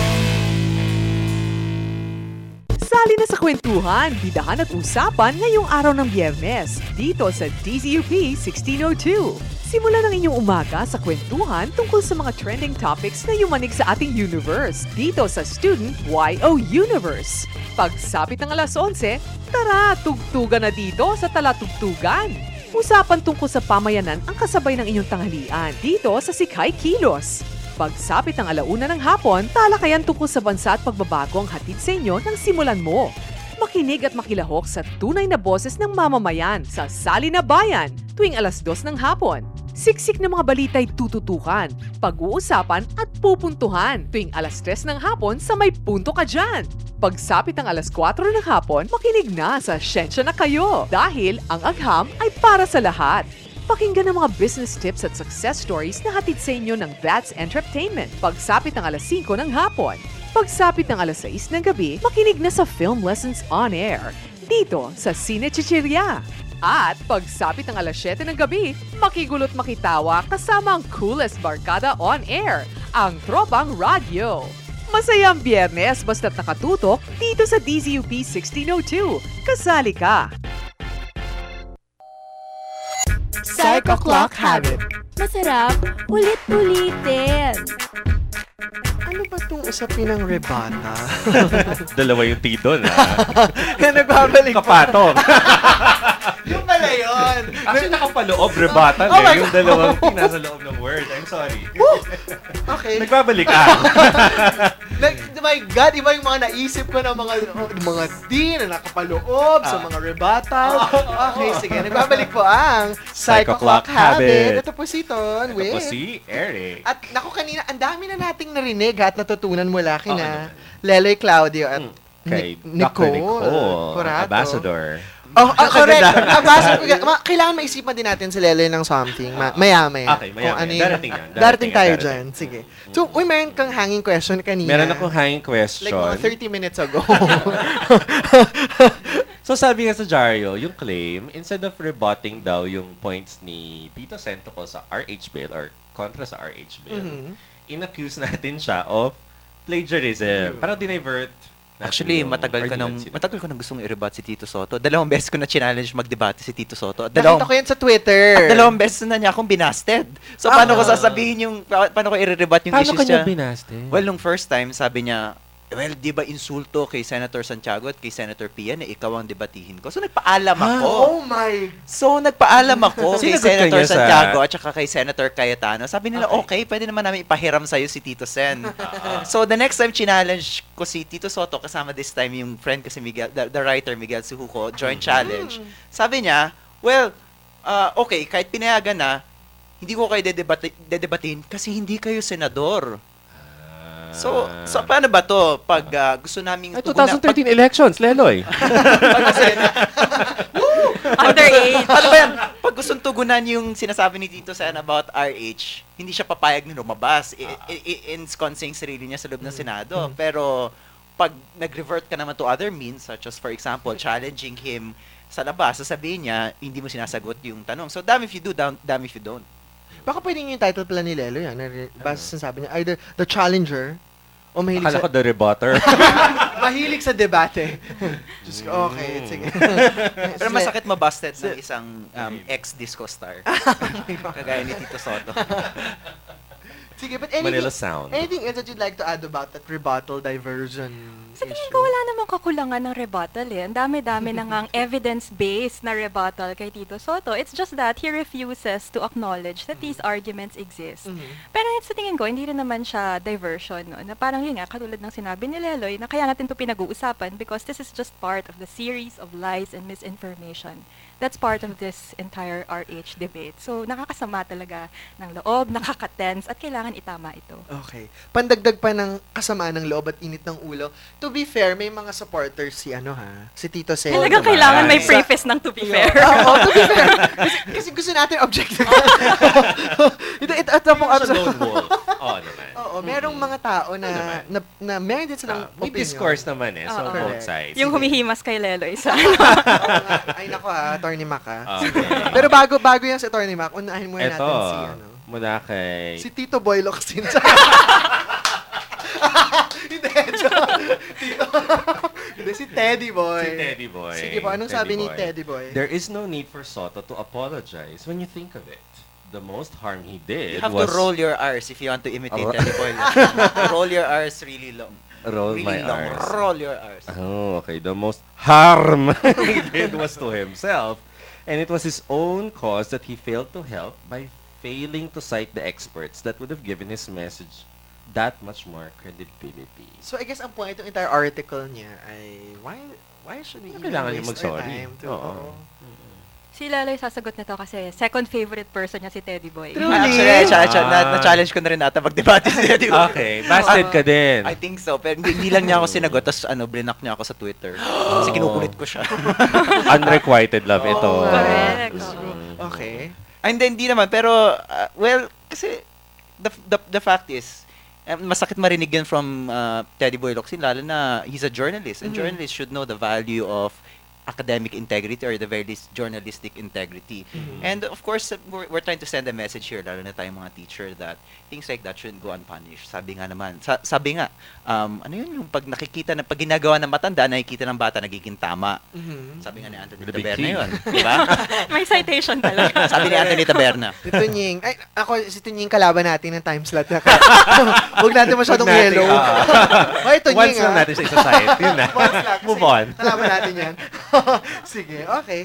Sali na sa kwentuhan, bidahan at usapan ngayong araw ng Biyernes dito sa D Z U P sixteen oh two. Simulan ang inyong umaga sa kwentuhan tungkol sa mga trending topics na yumanig sa ating universe dito sa Student Y O Universe. Pagsapit ng alas onse, tara, tugtugan na dito sa Talatugtugan. Usapan tungkol sa pamayanan ang kasabay ng inyong tanghalian dito sa Sikay Kilos. Pagsapit ng alauna ng hapon, talakayan tungkol sa bansa at pagbabago ang hatid sa inyo ng simulan mo. Makinig at makilahok sa tunay na boses ng mamamayan sa Sali na Bayan tuwing alas dos ng hapon. Siksik na mga balita'y tututukan, pag-uusapan at pupuntuhan tuwing alas tres ng hapon sa May Punto Ka Dyan. Pagsapit ng alas kwatro ng hapon, makinig na sa Siyensya na Kayo dahil ang agham ay para sa lahat. Pakinggan ang mga business tips at success stories na hatid sa inyo ng That's Entertainment. Pagsapit ng alas singko ng hapon. Pagsapit ng alas sais ng gabi, makinig na sa Film Lessons on Air dito sa Cine Chichirya. At pagsapit ng alas siyete ng gabi, makigulot makitawa kasama ang coolest barkada on air, ang Tropang Radyo. Masayang Biyernes basta't nakatutok dito sa D Z U P sixteen oh two. Kasali ka!
Psycho Clock Habit. Masarap, ulit-ulitin.
Ano ba itong usapin ng rebata?
Dalawa yung tito na.
Kaya nagbabalik
Kapatong.
Yung pala yun.
Actually, nakapaloob, rebata. Oh, eh. Yung dalawang nasa loob ng word. I'm sorry.
Okay.
Nagbabalik ka.
Like, my God, iba yung mga naisip ko ng mga mga D na nakapaloob ah. sa mga rebatas. Okay, sige. Nagbabalik po ang Psycho Clock Habit. Ito po si Ton.
Ito po si Eric.
At naku, kanina, ang dami na nating narinig at natutunan mula kina oh, Leloy Claudio at hmm.
Kay
Ni- Nicole,
Nicole
Corrado.
Ambassador.
Oh, uh, correct. Ambassador. Ma- kailangan maisipan din natin si Leloy ng something. Ma- maya-maya.
Okay, maya-maya.
Ano
darating yan.
Darating, darating tayo darating. dyan. Sige. So, uy, meron kang hanging question kanina.
Meron akong hanging question.
Like mga thirty minutes ago.
So, sabi nga sa Jaryo, yung claim, instead of rebutting daw yung points ni Tito Sento ko sa R H bill or kontra sa R H bill, mm-hmm. in-accuse natin siya of plagiarism. Parang dinivert.
Actually, matagal ko nang matagal ko nang gustong i-rebut si Tito Sotto. Dalawang beses ko na challenge magdebate si Tito Sotto. At dalawang,
nakita ko yan sa Twitter.
At dalawang beses na niya akong binasted. So, ah, paano ko sasabihin yung, paano ko i-rebut yung
paano
issues niya?
Paano ka niya binasted?
Well, nung first time, sabi niya, well, di ba insulto kay Senator Santiago at kay Senator Pia na ikaw ang debatihin ko? So, nagpaalam ako.
Oh my!
So, nagpaalam ako kay
Sinagot ka
Senator
niya sa-
Santiago at saka kay Senator Cayetano. Sabi nila, okay, pwede naman namin ipahiram sa'yo si Tito Sen. So, the next time challenge ko si Tito Soto, kasama this time yung friend ko si Miguel, the, the writer Miguel Sujuco, joint challenge. Sabi niya, well, uh, okay, kahit pinayagan na, hindi ko kayo dedebati- dedebatin kasi hindi kayo senador. So, so paano ba to pag uh, gusto naming
Ay, twenty thirteen elections, Leloy.
Underage. Paano ba yan? Pag gustong tugunan yung sinasabi ni Tito Sen about R H, hindi siya papayag na lumabas. I- i- i- ensconcing sarili niya sa loob ng Senado. Pero pag nag-revert ka naman to other means, such as for example, challenging him sa labas, sasabihin niya, hindi mo sinasagot yung tanong. So, damn if you do, damn, damn if you don't.
Baka pwede yung title pala ni Lelo yan. Basta sinasabi niya, either The Challenger o mahilig
Akala
sa...
ko The Rebutter.
mahilig sa debate. Just, okay, sige.
Pero masakit mabusted ng isang um, ex-disco star. Kagaya ni Tito Soto.
Sige, but anything,
Manila Sound.
anything else that you'd like to add about that rebuttal diversion
Sa tingin
issue?
ko wala namang kakulangan ng rebuttal eh. Ang dami-dami na ngang evidence-based na rebuttal kay Tito Soto. It's just that he refuses to acknowledge that these arguments exist.
Mhm.
Pero sa tingin ko, hindi rin naman siya diversion. No? Na parang yun nga, katulad ng sinabi ni Leloy, na kaya natin ito pinag-uusapan because this is just part of the series of lies and misinformation. That's part of this entire R H debate. So, nakakasama talaga ng loob, nakaka-tense, at kailangan itama ito.
Okay. Pandagdag pa ng kasamaan ng loob at init ng ulo. To be fair, may mga supporters si ano ha, si Tito Sen.
Talagang kailangan may preface ng to be fair.
Oo, to be fair. Kasi, kasi gusto natin objective. ito, ito, ito pong
Sa lone wolf. Oo naman.
Oo, merong mga tao na, na, na meron din silang
Ah, may
opinion.
discourse naman eh. So,
Oo.
both sides.
Yung humihimas kay Leloy sa
Ay nako ha, Attorney Mac ha.
Okay.
Pero bago bago yan si Attorney Mac, unahin muna
Ito,
natin si ano.
muna kay...
Si Tito Boy Locsin. Hindi, joke. Tito. Hindi, si Teddy Boy.
Si Teddy Boy.
Sige po, anong
Teddy
sabi ni
Boy.
Teddy Boy?
There is no need for Soto to apologize when you think of it. The most harm he did
You have
was...
to roll your R's if you want to imitate
Oh.
Teddy Boy. Roll your R's really long.
Roll
really
my
long.
R's.
Roll your R's.
Oh, okay. The most harm he did was to himself. And it was his own cause that he failed to help by failing to cite the experts that would have given his message that much more credibility.
So I guess ang point itong entire article niya ay why why should we even
Kailangan niya
waste our
mag-sorry.
time to
Oo.
Si Leloy sasagot nito kasi second favorite person niya si Teddy Boy.
Truly?
Actually, cha- cha- na-
Ah.
na-challenge ko na rin ata mag-debate si Teddy Boy.
Okay. Busted ka din.
I think so. Pero hindi, hindi lang niya ako sinagot. Tapos ano, blinak niya ako sa Twitter. Kasi kinukulit ko siya.
Unrequited love ito.
Correct.
Okay.
Ay, hindi, hindi naman. Pero, uh, well, kasi the, the, the fact is, um, masakit marinig yan from uh, Teddy Boy Locsin, lalo na he's a journalist. And
Mhm.
journalists should know the value of academic integrity or the very least journalistic integrity.
Mhm.
And of course, uh, we're, we're trying to send a message here, lalo na tayong mga teacher, that things like that shouldn't go unpunished. Sabi nga naman, sa, sabi nga, um, ano yun, yung pag nakikita, na, pag ginagawa ng matanda, nakikita ng bata, nagiging tama.
Mhm.
Sabi nga ni Anthony
The big
Taberna
T.
yun. Diba?
May citation talaga.
Sabi ni Anthony Taberna.
Si Tunying, ay ako si Tunying kalaban natin ng time slot na. Huwag natin masyadong
Huwag natin,
yellow.
ah.
Ay, Tunying.
Once lang
ah.
natin siya isa-side. Yun na.
Once lang,
Move
kasi
on.
Kalaban natin yan. Sige, okay.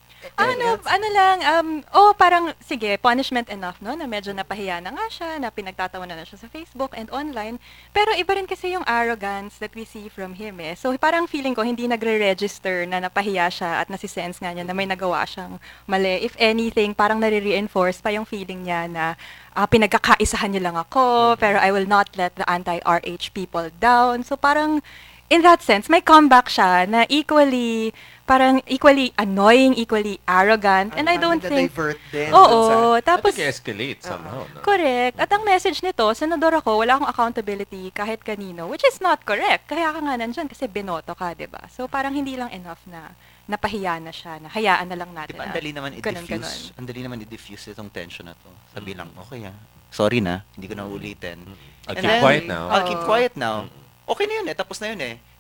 Ano, ano lang, um, oh, parang, sige, punishment enough, no? Na medyo napahiya na nga siya, na pinagtatawanan na siya sa Facebook and online. Pero iba rin kasi yung arrogance that we see from him, eh. So, parang feeling ko, hindi nagre-register na napahiya siya at nasisense nga niya na may nagawa siyang mali. If anything, parang nare-reinforce pa yung feeling niya na ah, pinagkakaisahan niyo lang ako, pero I will not let the anti-R H people down. So, parang, in that sense, may comeback siya na equally, parang equally annoying, equally arrogant, and I don't think...
Divert din.
Oo, tapos...
I think escalate somehow. No?
Correct. At ang message nito, senador ako, wala akong accountability kahit kanino, which is not correct. Kaya ka nga nandyan kasi binoto ka, di ba? So parang hindi lang enough na napahiya na siya, na hayaan na lang natin.
Diba,
na
ang dali naman
ganun, ganun.
i-diffuse. Ang dali naman i-diffuse itong tension na to. Sabi lang, okay ah. Sorry na, hindi ko na uulitin.
I'll
And
keep
then,
quiet now.
I'll keep
Oo.
quiet now. Okay na yun eh, tapos na yun eh.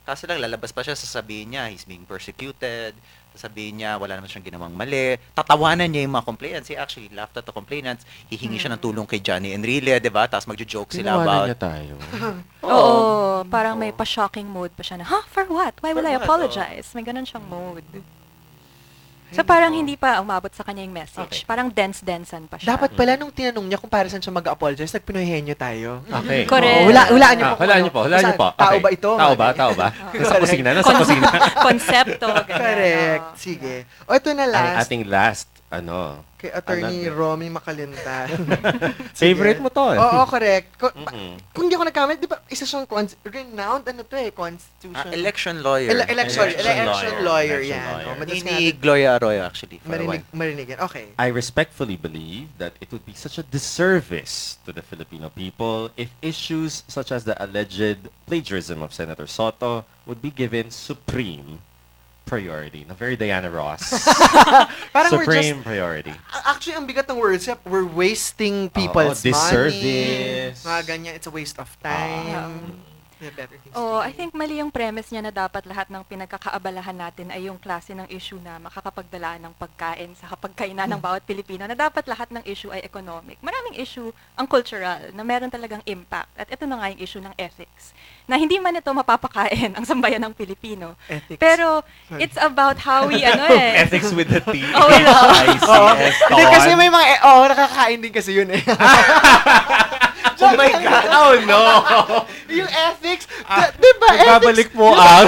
Kaso lang, lalabas pa siya, sasabihin niya, he's being persecuted, sasabihin niya, wala naman siyang ginawang mali. Tatawanan niya yung mga complainants. He actually laughed at the complainants. Hihingi siya ng tulong kay Johnny Enrile, di ba? Tapos magjo-joke sila about...
niya tayo.
Oo, parang may pa-shocking mode pa siya na, huh, for what? Why will
For
I
what?
apologize? May ganun siyang mode. So parang hindi pa umabot sa kanya yung message.
Okay.
Parang dense-densan pa siya.
Dapat pala nung tinanong niya kung para saan siya mag-apologize, nagpinohenyo tayo.
Okay.
Correct.
Oo, hula, hulaan niyo
Ah,
po.
hulaan niyo po, hulaan niyo po.
Tao
Okay.
ba ito?
Tao ba? Tao ba? Nasa kusina, nasa kusina.
Konsepto, ganyan.
Correct.
Oo.
Sige. O, ito na
Ang
last.
ating last, ano,
Kay Attorney
Anak-
Romy Makalinta.
favorite mo to. eh.
Oo, correct. Ko-
Mm-mm.
Kung di ako nagkamali, di ba, isa siyang cons- renowned, ano to eh, constitution.
Ah, election lawyer.
Ele- election,
Election
election lawyer,
lawyer.
yan.
Election
Oh,
lawyer.
madalas nga
Ni
natin
Gloria Arroyo, actually. For a
marinig,
while.
marinig yan. Okay.
I respectfully believe that it would be such a disservice to the Filipino people if issues such as the alleged plagiarism of Senator Soto would be given supreme priority. Na very Diana Ross.
Parang we're
Supreme
just,
priority.
a- actually, ang bigat ng words, yep, we're wasting people's
Oo, disservice.
money. Mga ganyan, it's a waste of time. Yeah, better things
Oh,
to
I
do.
think mali yung premise niya na dapat lahat ng pinagkakaabalahan natin ay yung klase ng issue na makakapagdala ng pagkain sa kapagkainan ng bawat Pilipino, na dapat lahat ng issue ay economic. Maraming issue ang cultural na meron talagang impact. At ito na nga yung issue ng ethics. Na hindi man ito mapapakain ang sambayan ng Pilipino.
Ethics.
Pero
Sorry.
it's about how we, ano eh.
Ethics with the T.
Oh, wala.
I C S.
Hindi, kasi may mga, eh, oh, nakakain din kasi yun eh.
Oh my God. Oh no.
Yung ethics, da- di ba ethics?
Nagbabalik mo ang...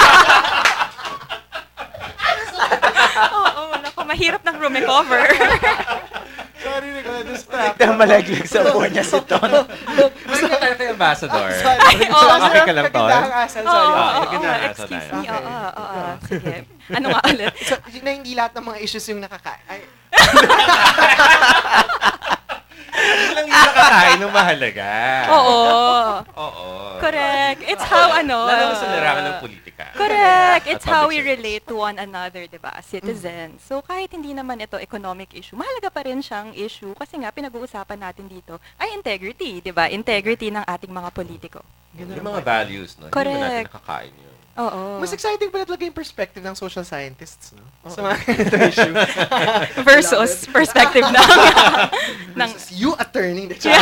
Oo, oh, naku, mahirap ng room recover.
Sorry, nag-distract.
Ito malaglag sa upo niya si Ton.
Gusto ko tayo kay Ambassador.
Sorry.
oo.
Okay ka lang, Ton?
Kagandahang asal,
Oo,
sorry.
oo,
Ah,
oo,
magandang
oo,
asa
excuse
tayo.
me. Oo, oo, oo. Sige. Ano nga ulit?
So, yun na hindi lahat ng mga issues yung nakakain. Ay,
Hindi lang yung nakakain ng mahalaga.
Oo.
Oo.
Correct. It's how, ano.
Lalo sa larangan ng politika.
Correct. It's
At
how
public
we
service.
relate to one another, di ba, as citizens. So, kahit hindi naman ito economic issue, mahalaga pa rin siyang issue kasi nga, pinag-uusapan natin dito ay integrity, di ba? Integrity ng ating mga politiko.
Yung mga values, no? Hindi
Correct.
naman natin nakakain yun.
Oo.
mas exciting pala talaga yung perspective ng social scientists, no? Sa mga ganito issue.
Versus perspective ng... ng
Versus you, attorney.
Yeah.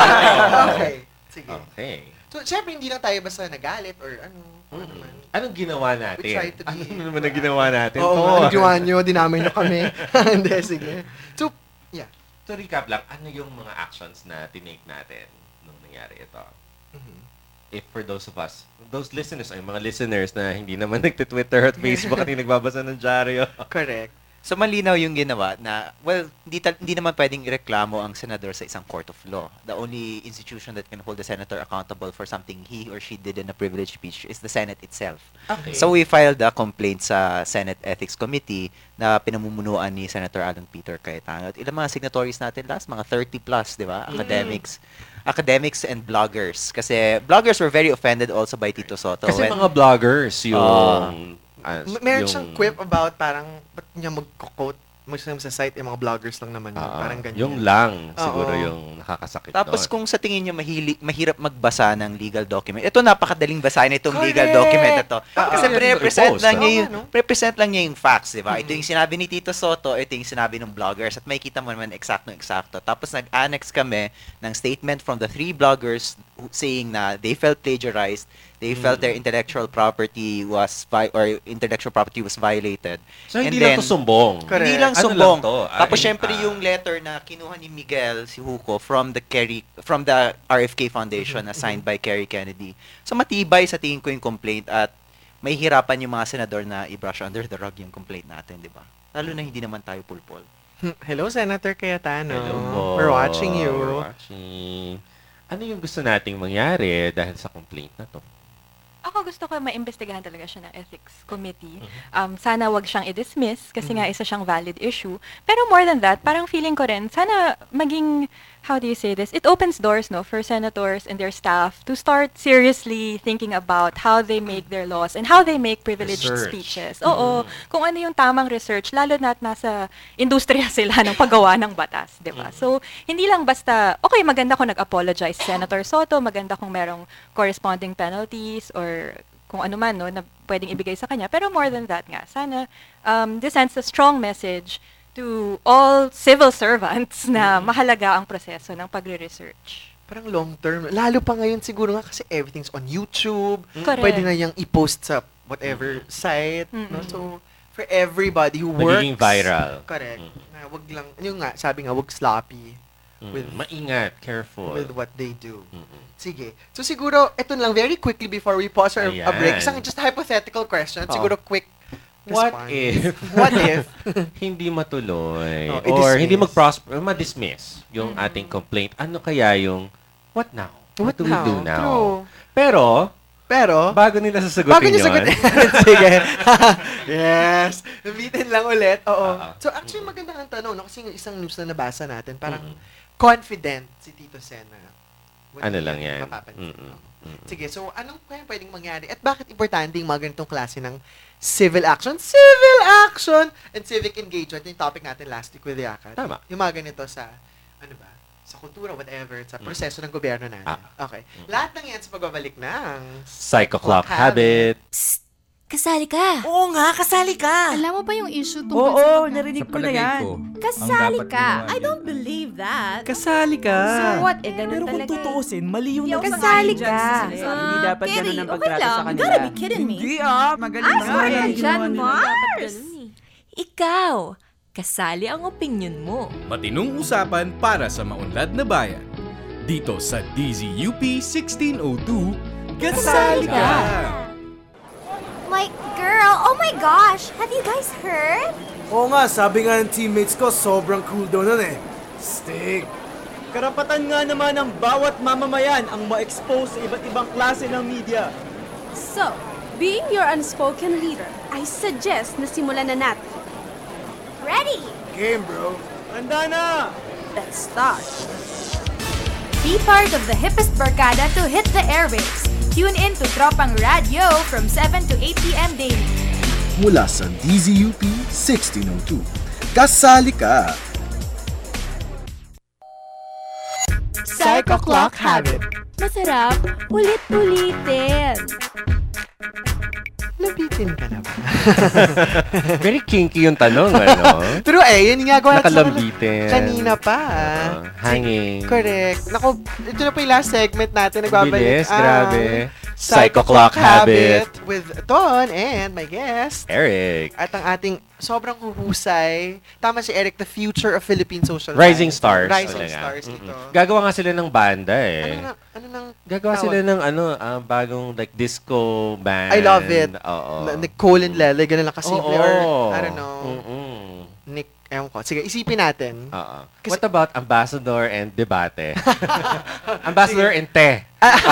Okay. Sige.
Okay.
So, syempre, hindi lang tayo basta nagalit or ano. ano naman.
Anong ginawa natin?
We try to be-
Ano naman ang ginawa natin?
Oo,
Oo.
nga, ang ginawa nyo, dinamay nyo kami. Hindi, sige. So, yeah.
To recap lang, ano yung mga actions na tinake natin nung nangyari ito? If for those of us, those listeners, ay mga listeners na hindi naman nagtitwitter at Facebook at hindi nagbabasa ng dyaryo.
Correct.
So malinaw yung ginawa na, well, hindi, ta- hindi naman pwedeng ireklamo ang senador sa isang court of law. The only institution that can hold the senator accountable for something he or she did in a privileged speech is the Senate itself.
Okay.
So we filed a complaint sa Senate Ethics Committee na pinamumunuan ni Senator Alan Peter Cayetano. At ilang mga signatories natin last, mga thirty plus, di ba? Academics. Academics and bloggers. Kasi bloggers were very offended also by Tito Soto.
Kasi
when-
mga bloggers yung...
Ah.
ah,
M- meron
yung-
siyang quip about parang, ba't niya mag-quote mo sa site, yung mga bloggers lang naman yun.
Ah,
parang ganyan.
yung lang, siguro
Oo.
yung nakakasakit
Tapos
doon.
kung sa tingin niyo mahili, mahirap magbasa ng legal document. Ito napakadaling basahin itong legal
Correct!
document na to.
Ah,
Kasi
ah,
pre-represent
i-post,
lang
ah.
niya yung
Oo, no?
pre-represent lang niya yung facts, 'di ba? Ito yung sinabi ni Tito Soto, ito yung sinabi ng bloggers at makikita mo naman eksakto-eksakto. Tapos nag-annex kami ng statement from the three bloggers who- saying na they felt plagiarized, they felt their intellectual property was vi- or intellectual property was violated.
So, hindi
And
lang
then-
to sumbong.
Correct.
Hindi lang
Ano
sumbong.
lang to? Ah,
Tapos
in-
syempre
ah.
yung letter na kinuha ni Miguel si Huco from the Kerry from the R F K Foundation na signed by Kerry Kennedy. So matibay sa tingin ko yung complaint at may hirapan yung mga senador na i-brush under the rug yung complaint natin, di ba? Lalo na hindi naman tayo pulpol.
Hello, Senator Cayetano.
Hello po.
We're watching you.
We're watching. Ano yung gusto nating mangyari dahil sa complaint na to?
Ako gusto ko maimbestigahan talaga siya ng ethics committee. Um, sana wag siyang i-dismiss kasi nga isa siyang valid issue. Pero more than that, parang feeling ko rin, sana maging, how do you say this? It opens doors, no, for senators and their staff to start seriously thinking about how they make their laws and how they make privileged
Research.
speeches. Oo, kung ano yung tamang research, lalo na't nasa industriya sila ng paggawa ng batas, di ba? So, hindi lang basta, okay, maganda kung nag-apologize Senator Soto, maganda kung merong corresponding penalties or kung ano man, no, na pwedeng ibigay sa kanya. Pero more than that nga, sana um, this sends a strong message to all civil servants na mahalaga ang proseso ng pagre-research.
Parang long term. Lalo pa ngayon siguro nga kasi everything's on YouTube.
Correct.
Pwede na yung i-post sa whatever site. No? So, for everybody who works.
Nagiging viral.
Correct. Na wag lang, yung nga, sabi nga, wag sloppy. With,
maingat, careful.
With what they do. Mm-hmm. Sige. So siguro, ito lang, very quickly before we pause our a break, isang just hypothetical question, oh. siguro quick
What
response.
if?
What if?
hindi matuloy.
Oh,
or hindi mag-prosper, ma-dismiss yung mm-hmm. ating complaint. Ano kaya yung, what now? What, what do now? we do now? True. Pero,
Pero,
bago nila sasagutin
bago nyo
yun.
sagutin. Sige. Yes. Nabitin lang ulit. Oo. Uh-huh. So actually, maganda ang tanong. No? Kasi yung isang news na nabasa natin, parang mm-hmm. confident si Tito Sen na
ano lang yan.
Mapapansin. Mm-mm. Mm-mm. Sige, so anong kaya pwedeng mangyari? At bakit importante yung mga ganitong klase ng civil action? Civil action and civic engagement. Yung topic natin last week with Yakat.
Tama.
Yung mga ganito sa, ano ba, sa kultura, whatever, sa proseso mm. ng gobyerno natin.
Ah.
Okay. Mm. Lahat ng yan sa pagbabalik ng
Psycho Clock Habit.
Psst! Kasali ka.
Oo nga, kasali ka.
Alam mo ba yung issue tungkol
Oo,
sa
Oo, narinig ko na yan.
Ko, kasali ka. I don't believe that.
Kasali ka.
So what? Eh, ganun
Pero
talaga.
Pero kung tutuusin, mali yung
nagsasabi. Kasali ka.
Sabi, hindi dapat
Kerry,
ganun ang
okay
pagtrato
lang.
sa kanila.
You gotta be kidding me.
Hindi ah, magaling
nga.
nga.
Ay, Jan Mars.
Ikaw, kasali ang opinion mo.
Matinong usapan para sa maunlad na bayan. Dito sa D Z U P sixteen oh two, kasali ka!
My girl, oh my gosh, have you guys heard?
Oo nga, sabi nga ng teammates ko, sobrang cool daw nun eh. Stig.
Karapatan nga naman ng bawat mamamayan ang ma-expose sa iba't ibang klase ng media.
So, being your unspoken leader, I suggest na simulan na natin.
Ready!
Game, bro.
Handa na!
Let's start.
Be part of the hippest barkada to hit the airwaves. Tune in to Tropang Radio from seven to eight p.m. daily.
Mula sa D Z U P sixteen oh two. Kasali ka!
Psycho Clock Habit.
Masarap, ulit-ulitin.
Nabitin ka na ba?
Very kinky yung tanong, ano?
Pero eh, yun nga gawa
nakalambitin.
Kanina pa.
Uh, hanging.
Correct. Naku, ito na po yung last segment natin. Nagbabalik.
Bilis, grabe.
Psycho Clock Habit with Don and my guest,
Eric.
At ang ating sobrang huhusay. Tama si Eric, the future of Philippine social
Rising
life.
Stars.
Rising
Talaga.
Stars
Mm-mm.
ito.
Gagawa nga sila ng banda eh.
Ano na, ano nang
Gagawa
tawag?
sila ng ano, uh, bagong like disco band.
I love it.
Oo.
Na, Nicole and Lele, ganun lang kasimple.
Oo.
Or, I don't know.
Mm-mm.
Nick, ewan ko. Sige, isipin natin.
Oo. What about Ambassador and Debate? Ambassador and Te.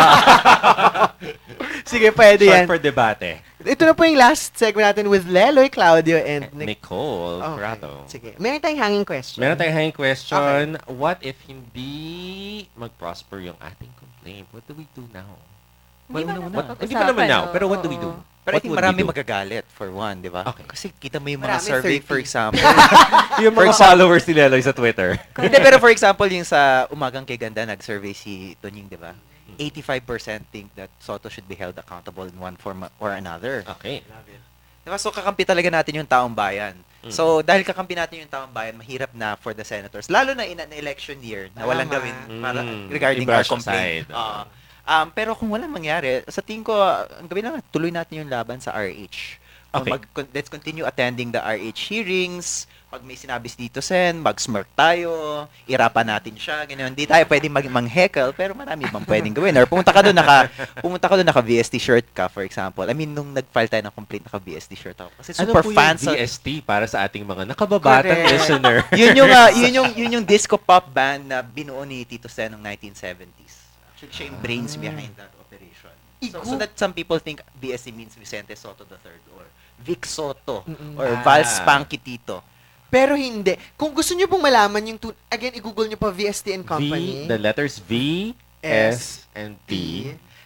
Sige, pwede
Short
yan.
for Debate.
Ito na po yung last segment natin with Leloy, Claudio, and Nic-
Nicole
Okay.
Prato.
Sige. Meron tayong hanging question.
Meron tayong hanging question. Okay. What if hindi mag-prosper yung ating complaint? What do we do now?
Hindi
Well,
pa
what,
napag-usapan,
hindi pa naman now,
no?
pero what do we do?
Pero I
What
think
would
marami
we do?
magagalit, for one, di ba?
Okay.
Kasi kita mo yung mga
Marami,
survey,
thirty.
for example.
Yung mga followers ni Leloy sa Twitter.
Hindi, pero for example, yung sa Umagang Kay Ganda, nag-survey si Tonying, di ba? eighty-five percent think that Soto should be held accountable in one form or another.
Okay.
Diba? So, kakampi talaga natin yung taong bayan.
Mm.
So, dahil kakampi natin yung taong bayan, mahirap na for the senators. Lalo na in an election year na walang
Tama.
gawin para
Mm.
regarding
I-brush
our complaint.
aside.
Oo. um, pero kung walang mangyari, sa tingin ko, uh, ang gawin lang, tuloy natin yung laban sa R H.
Okay.
Mag, let's continue attending the R H hearings. Pag may sinabi si Tito Sen, mag-smirk tayo, irapan natin siya, ganyan. Hindi tayo pwedeng mag- mang-heckle, pero marami bang pwedeng gawin. Or pumunta ka doon, naka, pumunta ka doon, naka-V S T shirt ka, for example. I mean, nung nag-file tayo ng complaint, naka-V S T shirt ako. Kasi super
ano po
fans
yung V S T para sa ating mga nakababatang listener?
yun yung, uh, yun yung, yun yung disco pop band na binuo ni Tito Sen noong nineteen seventies. Actually, siya yung brains behind that operation. So, so that some people think V S T means Vicente Soto the third or Vic Soto
Mm-mm.
or
Ah.
Val Spanky Tito.
Pero hindi. Kung gusto niyo pong malaman yung, tu- again, i-google niyo pa V S T and Company.
V, the letters V, S, and T.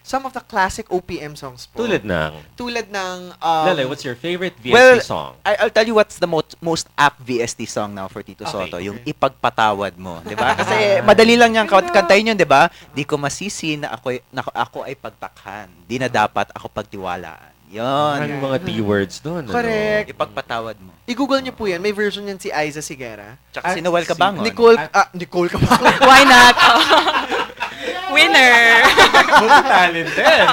some of the classic O P M songs po.
Tulad ng?
Tulad ng... Um,
Lele, what's your favorite V S T
Well,
song?
I, I'll tell you what's the most most apt V S T song now for Tito
Okay,
Soto,
okay.
yung Ipagpatawad Mo, 'di ba? Kasi madali lang niyang kant- kantahin 'yun, 'di ba? Di ko masisi na ako na ako ay pagtakhan. Di na dapat ako pagtiwalaan. 'Yon.
Maraming mga T-words doon.
Correct.
Ipagpatawad mo.
I-google niyo po yan. May version yan si Aiza Sigera.
Tsaka si Noel Cabangon.
Nicole, ah, Nicole Cabangon.
Why not? Winner!
Multi-talented.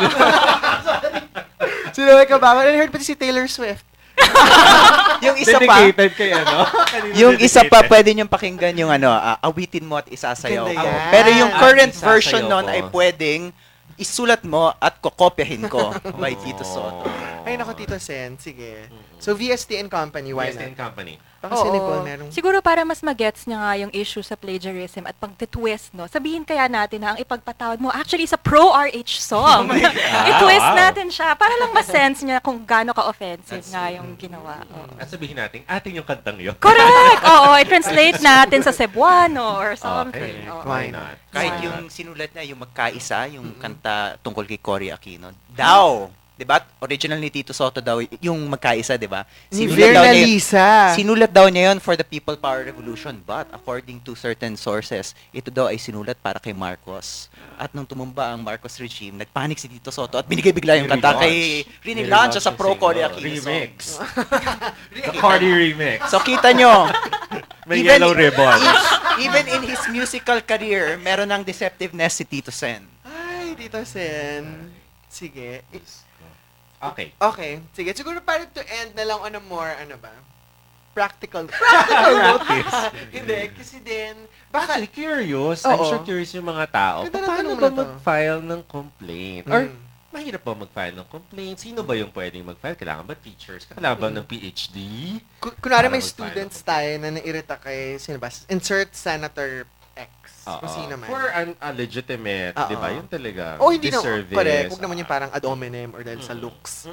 Si Noel Cabangon. And I heard pati si Taylor Swift.
Yung isa pa,
Dedicated kay ano? Kanino
yung isa pa
dedicated?
pwede niyong pakinggan yung ano, ah, awitin mo at isasayaw
Ganda
ko.
yan.
Pero yung current
Ah,
version
isasayaw
nun
ko.
ay pwedeng isulat mo at kokopyahin ko by Tito Soto.
Ay, nako, Tito Sen. Sige. So, V S T and Company, why
V S T
not?
and Company.
Baka si
Oo.
Nicole merong...
Siguro para mas magets niya nga yung issue sa plagiarism at pag-twist, no? Sabihin kaya natin na ang ipagpatawad mo actually is a pro-R H song. I-twist
wow.
natin siya para lang ma-sense niya kung gaano ka-offensive nga yung ginawa. Oo.
At sabihin natin, atin yung kantang yun.
Correct! Oo, i-translate natin sa Cebuano or something.
Okay.
Oo.
Why not?
Kahit yung sinulat niya, yung magkaisa, yung kanta tungkol kay Cory Aquino. Daw! Diba? Original ni Tito Soto daw, yung magkaisa, diba?
Ni
Sinulat daw
Virna
niya-
Lisa.
Sinulat daw niya yun for the People Power Revolution. But, according to certain sources, ito daw ay sinulat para kay Marcos. At nung tumumba ang Marcos regime, nagpanik si Tito Soto at binigay bigla yung kanta kay Rinilaunch sa Pro Cory Aquino song.
Remix. The Cardi remix.
So, kita nyo.
May yellow ribbon.
Even in his musical career, meron ng deceptiveness si Tito Sen.
Ay, Tito Sen. Sige.
Okay.
Okay. Sige. Siguro para to end na lang on a more, ano ba? Practical. Practical notice. Hindi. Kasi din, baka...
Actually, curious.
Oo.
I'm sure curious yung mga tao.
Ganda ng
Paano
tanong
ba
na to.
mag-file ng complaint? Or,
Mm.
mahirap ba mag-file ng complaint? Sino ba yung pwedeng mag-file? Kailangan ba teachers? Kailangan ba ng P H D?
Ku- Kunwari
Para
may
mag-file
students tayo na nairita kay, sino ba? Insert Senator X.
Oo.
Kung sino man.
For an a legitimate,
Oo.
di ba? Yun talaga.
Oh, hindi na.
disservice.
Correct. Huwag naman yung parang ad hominem or dahil sa looks.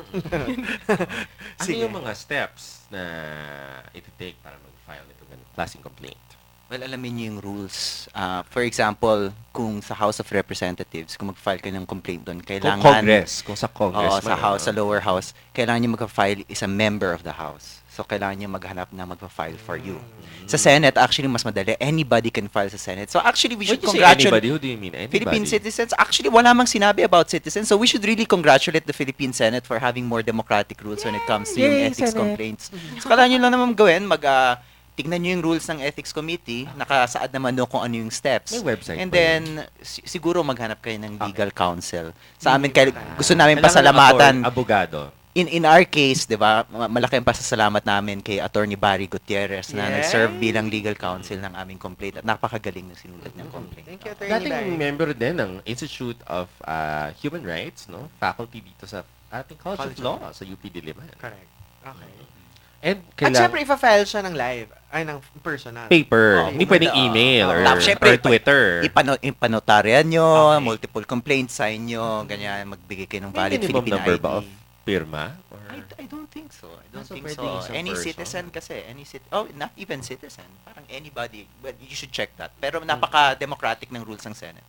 Ano
Sige.
yung mga steps na iti-take para mag-file nito ng klaseng complaint?
Well, alamin niyo yung rules. Uh, for example, kung sa House of Representatives, kung mag-file ka ng complaint doon, kailangan...
Kung Congress, kung sa Congress
Oo,
man,
sa House,
ano?
sa lower house, kailangan niyo mag-file is a member of the House. So, kailangan niyo maghanap na mag-file for you. Sa Senate, actually, mas madali. Anybody can file sa Senate. So, actually, we should
When you say
congratulate...
anybody, who do you mean? Anybody?
Philippine citizens. Actually, wala mang sinabi about citizens. So, we should really congratulate the Philippine Senate for having more democratic rules when it comes to yung
Yay,
ethics
Senate.
complaints. So, kailangan nyo lang naman gawin, mag... ah, tignan nyo yung rules ng Ethics Committee, nakasaad naman doon kung ano yung steps.
May website
And
ba
then, si- siguro maghanap kayo ng legal counsel. Sa amin, kay, gusto namin
Kailangan
pasalamatan.
ng abogado.
In in our case, 'di ba, ma- malaki ang pasasalamat namin kay Attorney Barry Gutierrez na
Yes.
nag-serve bilang legal counsel ng aming complaint at napakagaling ng sinulat niyang complaint.
Thank you, Attorney
Dating
Barry.
member din ng Institute of uh, Human Rights, no? Faculty dito sa ating College,
College
of Law sa U P Diliman.
Correct. Okay.
And
At
kailangan
syempre, ipa-file siya ng live. Ay, ng personal.
paper.
Oh,
Hindi pwedeng
Oo.
email or,
Tapos, syempre,
or Twitter.
Ipano, ipanotaryan nyo,
Okay.
multiple complaints sign nyo, ganyan, magbigay kayo ng
May
valid
minimum
Philippine
number
I D.
ba of pirma? Or
I, I don't think so. I don't
So,
think
pwedeng
so.
isang
Any
person?
citizen kasi, any cit oh, not even citizen. Parang anybody. But you should check that. Pero napaka-democratic ng rules ng Senate.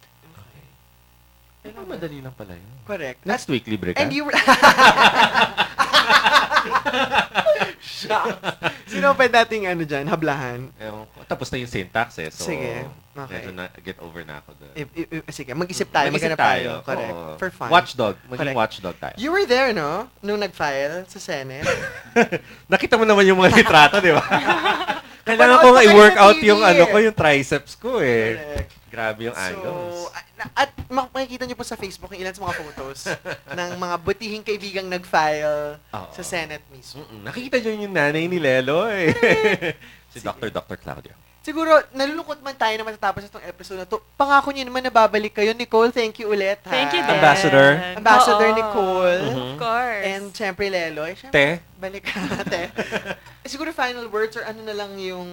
Eh, madali lang pala yun.
Correct.
Last week, libre ka?
And you were... Shucks. Sino pa dating ano dyan, hablahan?
Ewan ko. Tapos na yung syntax eh. So,
Sige. Okay.
medyo na, get over na ako doon.
If, if, if, sige, mag-isip tayo,
Mag-isip
maghanap tayo.
tayo.
Correct.
Oo.
For fun.
Watchdog. Maging
Correct.
watchdog tayo.
You were there, no? Nung nag-file sa Senate.
Nakita mo naman yung mga litrato, di ba? Kailangan
Napanood
ko nga
ko kayo
i-work
sa
out
T V
yung
eh.
ano ko, yung triceps ko eh.
Correct.
Grabe yung angles.
So, at, at mak- makikita niyo po sa Facebook yung ilan sa mga photos ng mga butihing kaibigang nag-file
Oo.
sa Senate mismo.
Mm-mm. Nakikita niyo yung nanay ni Lelo eh. si Doctor Doctor Claudia.
Siguro, nalulungkot man tayo na matatapos itong episode na to. Pangako niyo naman na babalik kayo. Nicole, thank you ulit. Ha?
Thank you, Dan.
Ambassador.
Ambassador
Oo.
Nicole.
Mhm.
Of course.
And syempre, Lelo. Eh, syempre,
Te.
balik ka, te. Eh, siguro final words or ano na lang yung,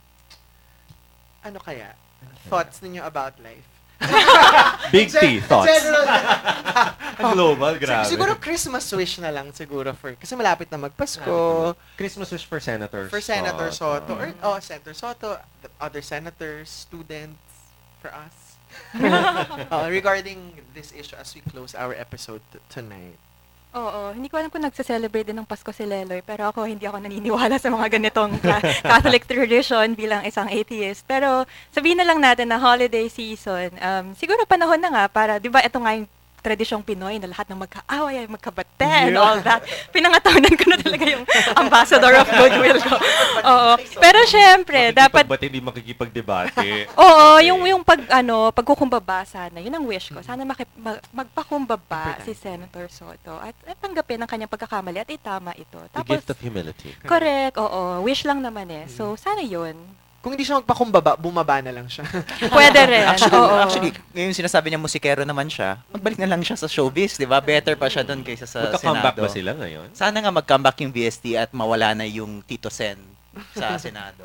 ano kaya, thoughts ninyo about life.
Big T thoughts.
General,
Ang global, grabe.
Sig- siguro Christmas wish na lang siguro for, kasi malapit na magpasko.
Christmas wish for Senator
For Senator Soto.
Soto.
Or, oh, Senator Soto, the other senators, students, for us. uh, regarding this issue as we close our episode t- tonight.
Oo, hindi ko alam kung nagse-celebrate din ng Pasko si Leloy, pero ako hindi ako naniniwala sa mga ganitong ka- Catholic tradition bilang isang atheist. Pero sabihin na lang natin na holiday season, um, siguro panahon na nga para, di ba, ito nga yung tradisyong Pinoy na lahat ng magkaaway ay magkabate and
Yeah.
all that. Pinangatawanan ko na talaga yung ambassador of goodwill ko. Oo. Pero syempre, dapat
Ba't hindi makikipagdebate?
Oo, yung yung pag ano, pagkukumbaba sana, yun ang wish ko. Sana makip, mag, magpakumbaba si Senator Soto at, at tanggapin ang kanyang pagkakamali at itama ito.
The gift of humility.
Correct, oo. Wish lang naman eh. So, sana yun.
Kung hindi siya magpakumbaba, bumaba na lang siya.
Pwede rin.
Actually,
Oo.
actually, ngayon sinasabi niya musikero naman siya, magbalik na lang siya sa showbiz, di ba? Better pa siya doon kaysa sa
Magka-comeback
Senado.
ba sila ngayon?
Sana nga mag-comeback yung V S T at mawala na yung Tito Sen sa Senado.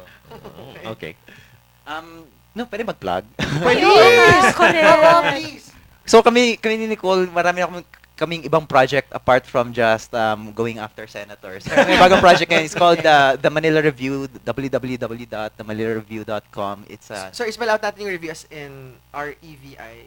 Okay.
Um, no, pwede mag-plug.
Please!
Correct.
Oo, please!
So kami, kami ni Nicole, marami na kaming, kaming ibang project apart from just um, going after senators. May bagong project ngayon. It's called uh, The Manila Review, w w w dot the manila review dot com. It's a...
So, spell out natin yung review as in R E V I.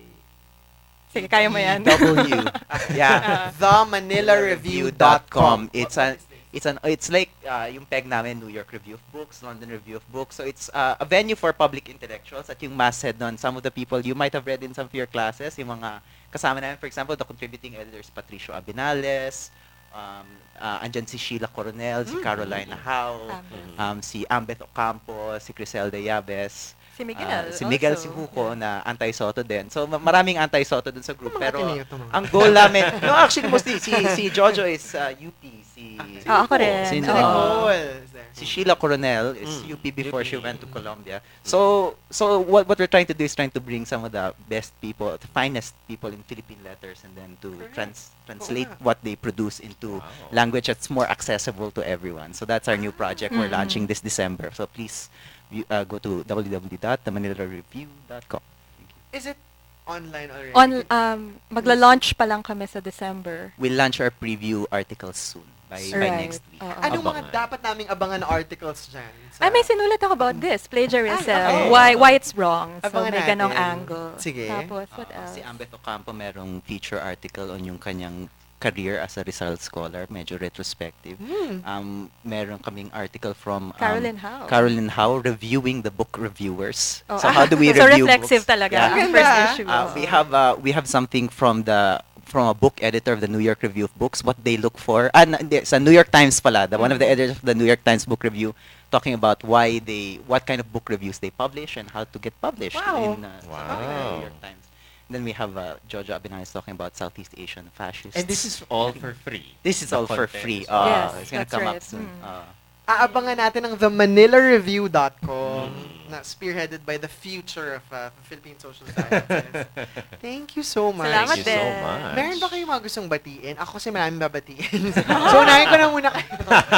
Sige, kaya mo yan.
W. Yeah.
the manila review dot com.
It's an it's an it's like uh, yung peg namin, New York Review of Books, London Review of Books. So it's uh, a venue for public intellectuals at yung masthead nun, some of the people you might have read in some of your classes, yung mga kasama namin, for example, the contributing editors Patricio Abinales, um, uh, andyan si Sheila Coronel, si Carolina Howe, um, si Ambeth Ocampo, si Criselda Yabes,
Si Miguel
uh, si Miguel
also.
Sihuko na anti-Soto din. So ma- maraming anti-Soto dun sa group. Pero
Matindi ito, mga-
ang goal namin, no, actually mostly si si Jojo is uh, U P, si
Ah, ako rin.
Si,
Oo.
uh,
Nicole is there.
si Sheila Coronel is U P before she went to Colombia. So so what what we're trying to do is trying to bring some of the best people, the finest people in Philippine letters, and then to trans translate what they produce into language that's more accessible to everyone. So that's our new project we're
Mm.
launching this December. So please you, uh, go to w w w dot the manila review dot com.
Is it online already?
On, um, magla-launch pa lang kami sa December.
We'll launch our preview articles soon by, by
Right.
next week.
Oo.
Anong mga dapat naming abangan na articles dyan?
Ay, may sinulat ako about this, plagiarism.
Ah, okay.
Why why it's wrong. So,
Abangan
may ganong
natin.
angle.
Sige.
Tapos, what
Uh,
else?
si Ambeth Ocampo merong feature article on yung kanyang career as a Rizal scholar, medyo retrospective.
Hmm.
Um, meron kaming article from um,
Caroline Howe.
Caroline Howe reviewing the book reviewers.
Oh,
So how do we
so
review
reflexive
books?
talaga
Yeah.
ang first issue.
Uh, we have uh, we have something from the from a book editor of the New York Review of Books, what they look for. Ah, na- hindi, sa New York Times pala, the one of the editors of the New York Times book review talking about why they what kind of book reviews they publish and how to get published
Wow.
in uh,
Wow.
the New York Times. Then we have uh, Jojo Abinales talking about Southeast Asian fascists.
And this is all for free.
This is
The
all for
content
free.
is all
Uh,
Yes,
it's gonna
that's
come
right.
up soon.
Mm.
Uh,
Aabangan natin ang the manila review dot com na spearheaded by the future of uh, Philippine social sciences. Thank you so much.
Salamat
Thank you so
din.
much.
Meron ba kayong mga gustong batiin? Ako kasi maraming babatiin. So, unahin ko na muna kayo.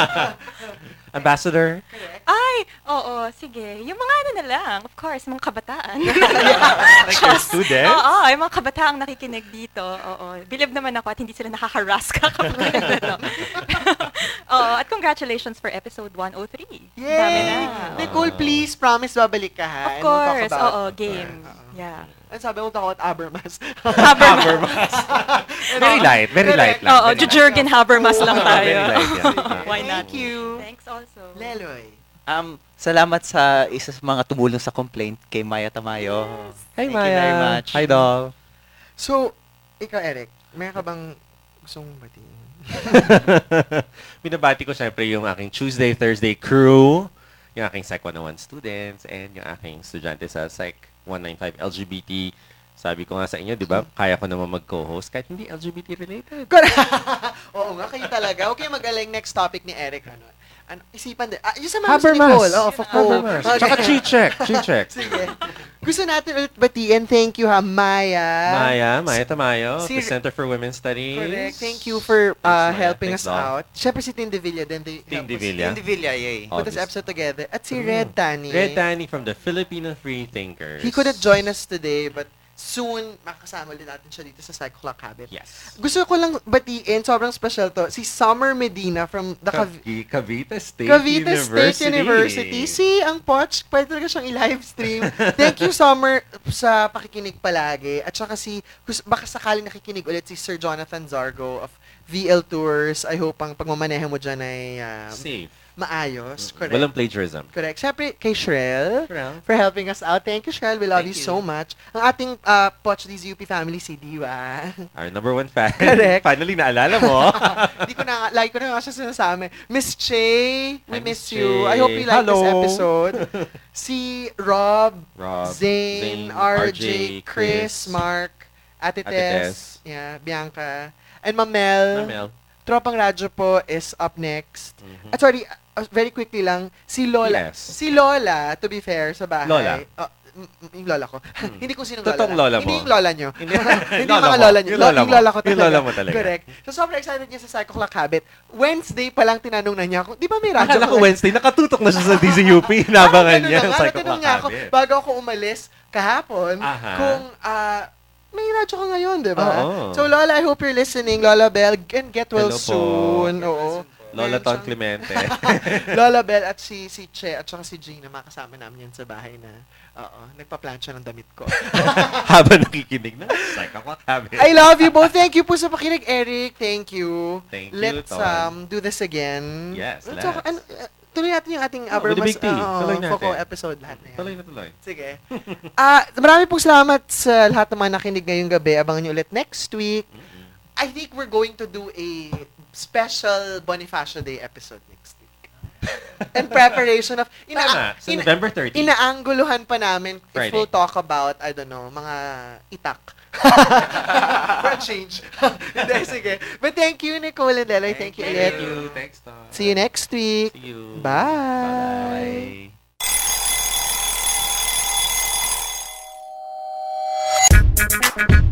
Ambassador?
Ay, oo, sige. Yung mga ano na lang, of course, mga kabataan.
Like your students?
Oo, yung mga kabataang nakikinig dito. Oo, believe naman ako at hindi sila nakaka-harass kakapag ito. Oo, at congratulations for episode one oh three. Dami na.
Yay! Nicole, please, promise babalik ka ha.
Of
And we'll talk
course,
about-
oo, game. Yeah.
Ano sabi mo, talk about Habermas.
Habermas.
Very light, very light lang.
Oo,
very light.
Jurgen Habermas lang tayo.
Very light, yeah.
Why not?
Thank you.
Thanks also.
Leloy.
um, salamat sa isa sa mga tumulong sa complaint kay Maya Tamayo.
Hi,
Thank
Maya.
you very much.
Hi, Dol.
So, ikaw, Eric, may ka bang gustong batiin?
Binabati ko syempre yung aking Tuesday, Thursday crew, yung aking Psych one oh one students, and yung aking estudyante sa Psych one ninety-five L G B T. Sabi ko nga sa inyo, di ba, kaya ko naman mag-co-host kahit hindi L G B T related.
Oo nga, kayo talaga. Okay, magaling. Next topic ni Eric. Ano, ano isipan din. Ah, yung sa mga gusto ni
Habermas.
Nicole. Oo, for
Habermas.
Okay.
Tsaka Chi-check. Chi-check.
Sige. Gusto natin ulit batiin. Thank you ha, Maya.
Maya, Maya Tamayo,
Si-
the Center for Women's Studies.
Correct. Thank you for uh,
Maya.
helping
Thanks,
us
Dol.
out. Siyempre si Tim Devilla. Then they
Tim
help us-
Devilla.
Tim Devilla, yay.
Put this
Obvious.
episode together. At si Red Tani.
Red Danny from the Filipino Free Thinkers.
He couldn't join us today, but soon, makakasama ulit natin siya dito sa Psycho Clock Habit.
Yes.
Gusto ko lang batiin, sobrang special to, si Summer Medina from the Cav-
Cav- Cavite State
Cavite
University.
State University. Si ang Poch, pwede talaga siyang i-live stream. Thank you, Summer, sa pakikinig palagi. At saka si, baka sakaling nakikinig ulit si Sir Jonathan Zargo of V L Tours. I hope ang pagmamaneho mo dyan ay um,
safe.
Maayos. Correct.
Walang plagiarism.
Correct. Siyempre, kay Shrel,
Shrel,
for helping us out. Thank you, Shrel. We love you,
Thank
so
you.
much. Ang ating uh, Poch D Z U P family, si Diwa.
Our number one fan.
Correct.
Finally, naalala mo.
Hindi ko na, like ko na nga siya sinasabi. Miss Che, we
Hi,
miss
Miss
you.
Che.
I hope you like
Hello.
this episode. Si Rob,
Rob,
Zane,
Zane,
R J,
R J,
Chris,
Chris,
Mark, Ate
Ate
Tess, yeah, Bianca, and Mamel.
Mamel.
Tropang Radyo po is up next. At sorry, uh, very quickly lang, si Lola.
Yes.
Si Lola, to be fair, sa bahay.
Lola.
Uh, m- m- yung lola ko. Hindi ko sinong
Totoong
lola.
lola
Hindi
mo.
yung lola nyo.
Hindi-
Hindi
Lola
mga
mo.
lola nyo.
Yung lola
Yung
mo.
lola ko talaga.
Yung lola mo talaga.
Correct. So, sobrang excited niya sa Psycho Clock Habit. Wednesday pa lang tinanong na niya ako, di ba may radyo
Akala ko Wednesday, nakatutok na siya sa D Z U P. Nabangan niya.
Ano na nga,
Psycho
natanong
Clock
niya ako,
Habit.
bago ako umalis kahapon,
Aha.
kung ah, may radyo ka ngayon, di ba?
Oo.
So, Lola, I hope you're listening. Lola Bell, and get well
Hello po.
soon. Oo.
Lola
Meron
Ton
siyang-
Clemente.
Lola Bell at si si Che at saka si Gina, makasama namin yan sa bahay na, oo, nagpa-plancha ng damit ko.
Habang nakikinig na, Psycho Clock Habit.
I love you both. Thank you po sa pakinig, Eric. Thank you.
Thank you,
Let's
Ton.
um, do this again.
Yes,
let's.
let's.
talk- ano, uh, tuloy natin yung ating
Oh,
Abermas
with the big T.
uh,
Tuloy natin.
Foco episode lahat na yan.
Tuloy na tuloy.
Sige. Ah, marami pong salamat sa lahat ng mga nakinig ngayong gabi. Abangan niyo ulit next week. I think we're going to do a special Bonifacio Day episode next week. In preparation of
Tama, sa November thirtieth.
Inaangguluhan pa namin if
Friday.
we'll talk about, I don't know, mga itak. For a change. Hindi, sige. But thank you, Nicole and Leloy. Thank, you ulit.
Thank you. Thanks, Tom.
See you next week.
See you.
Bye.
Bye.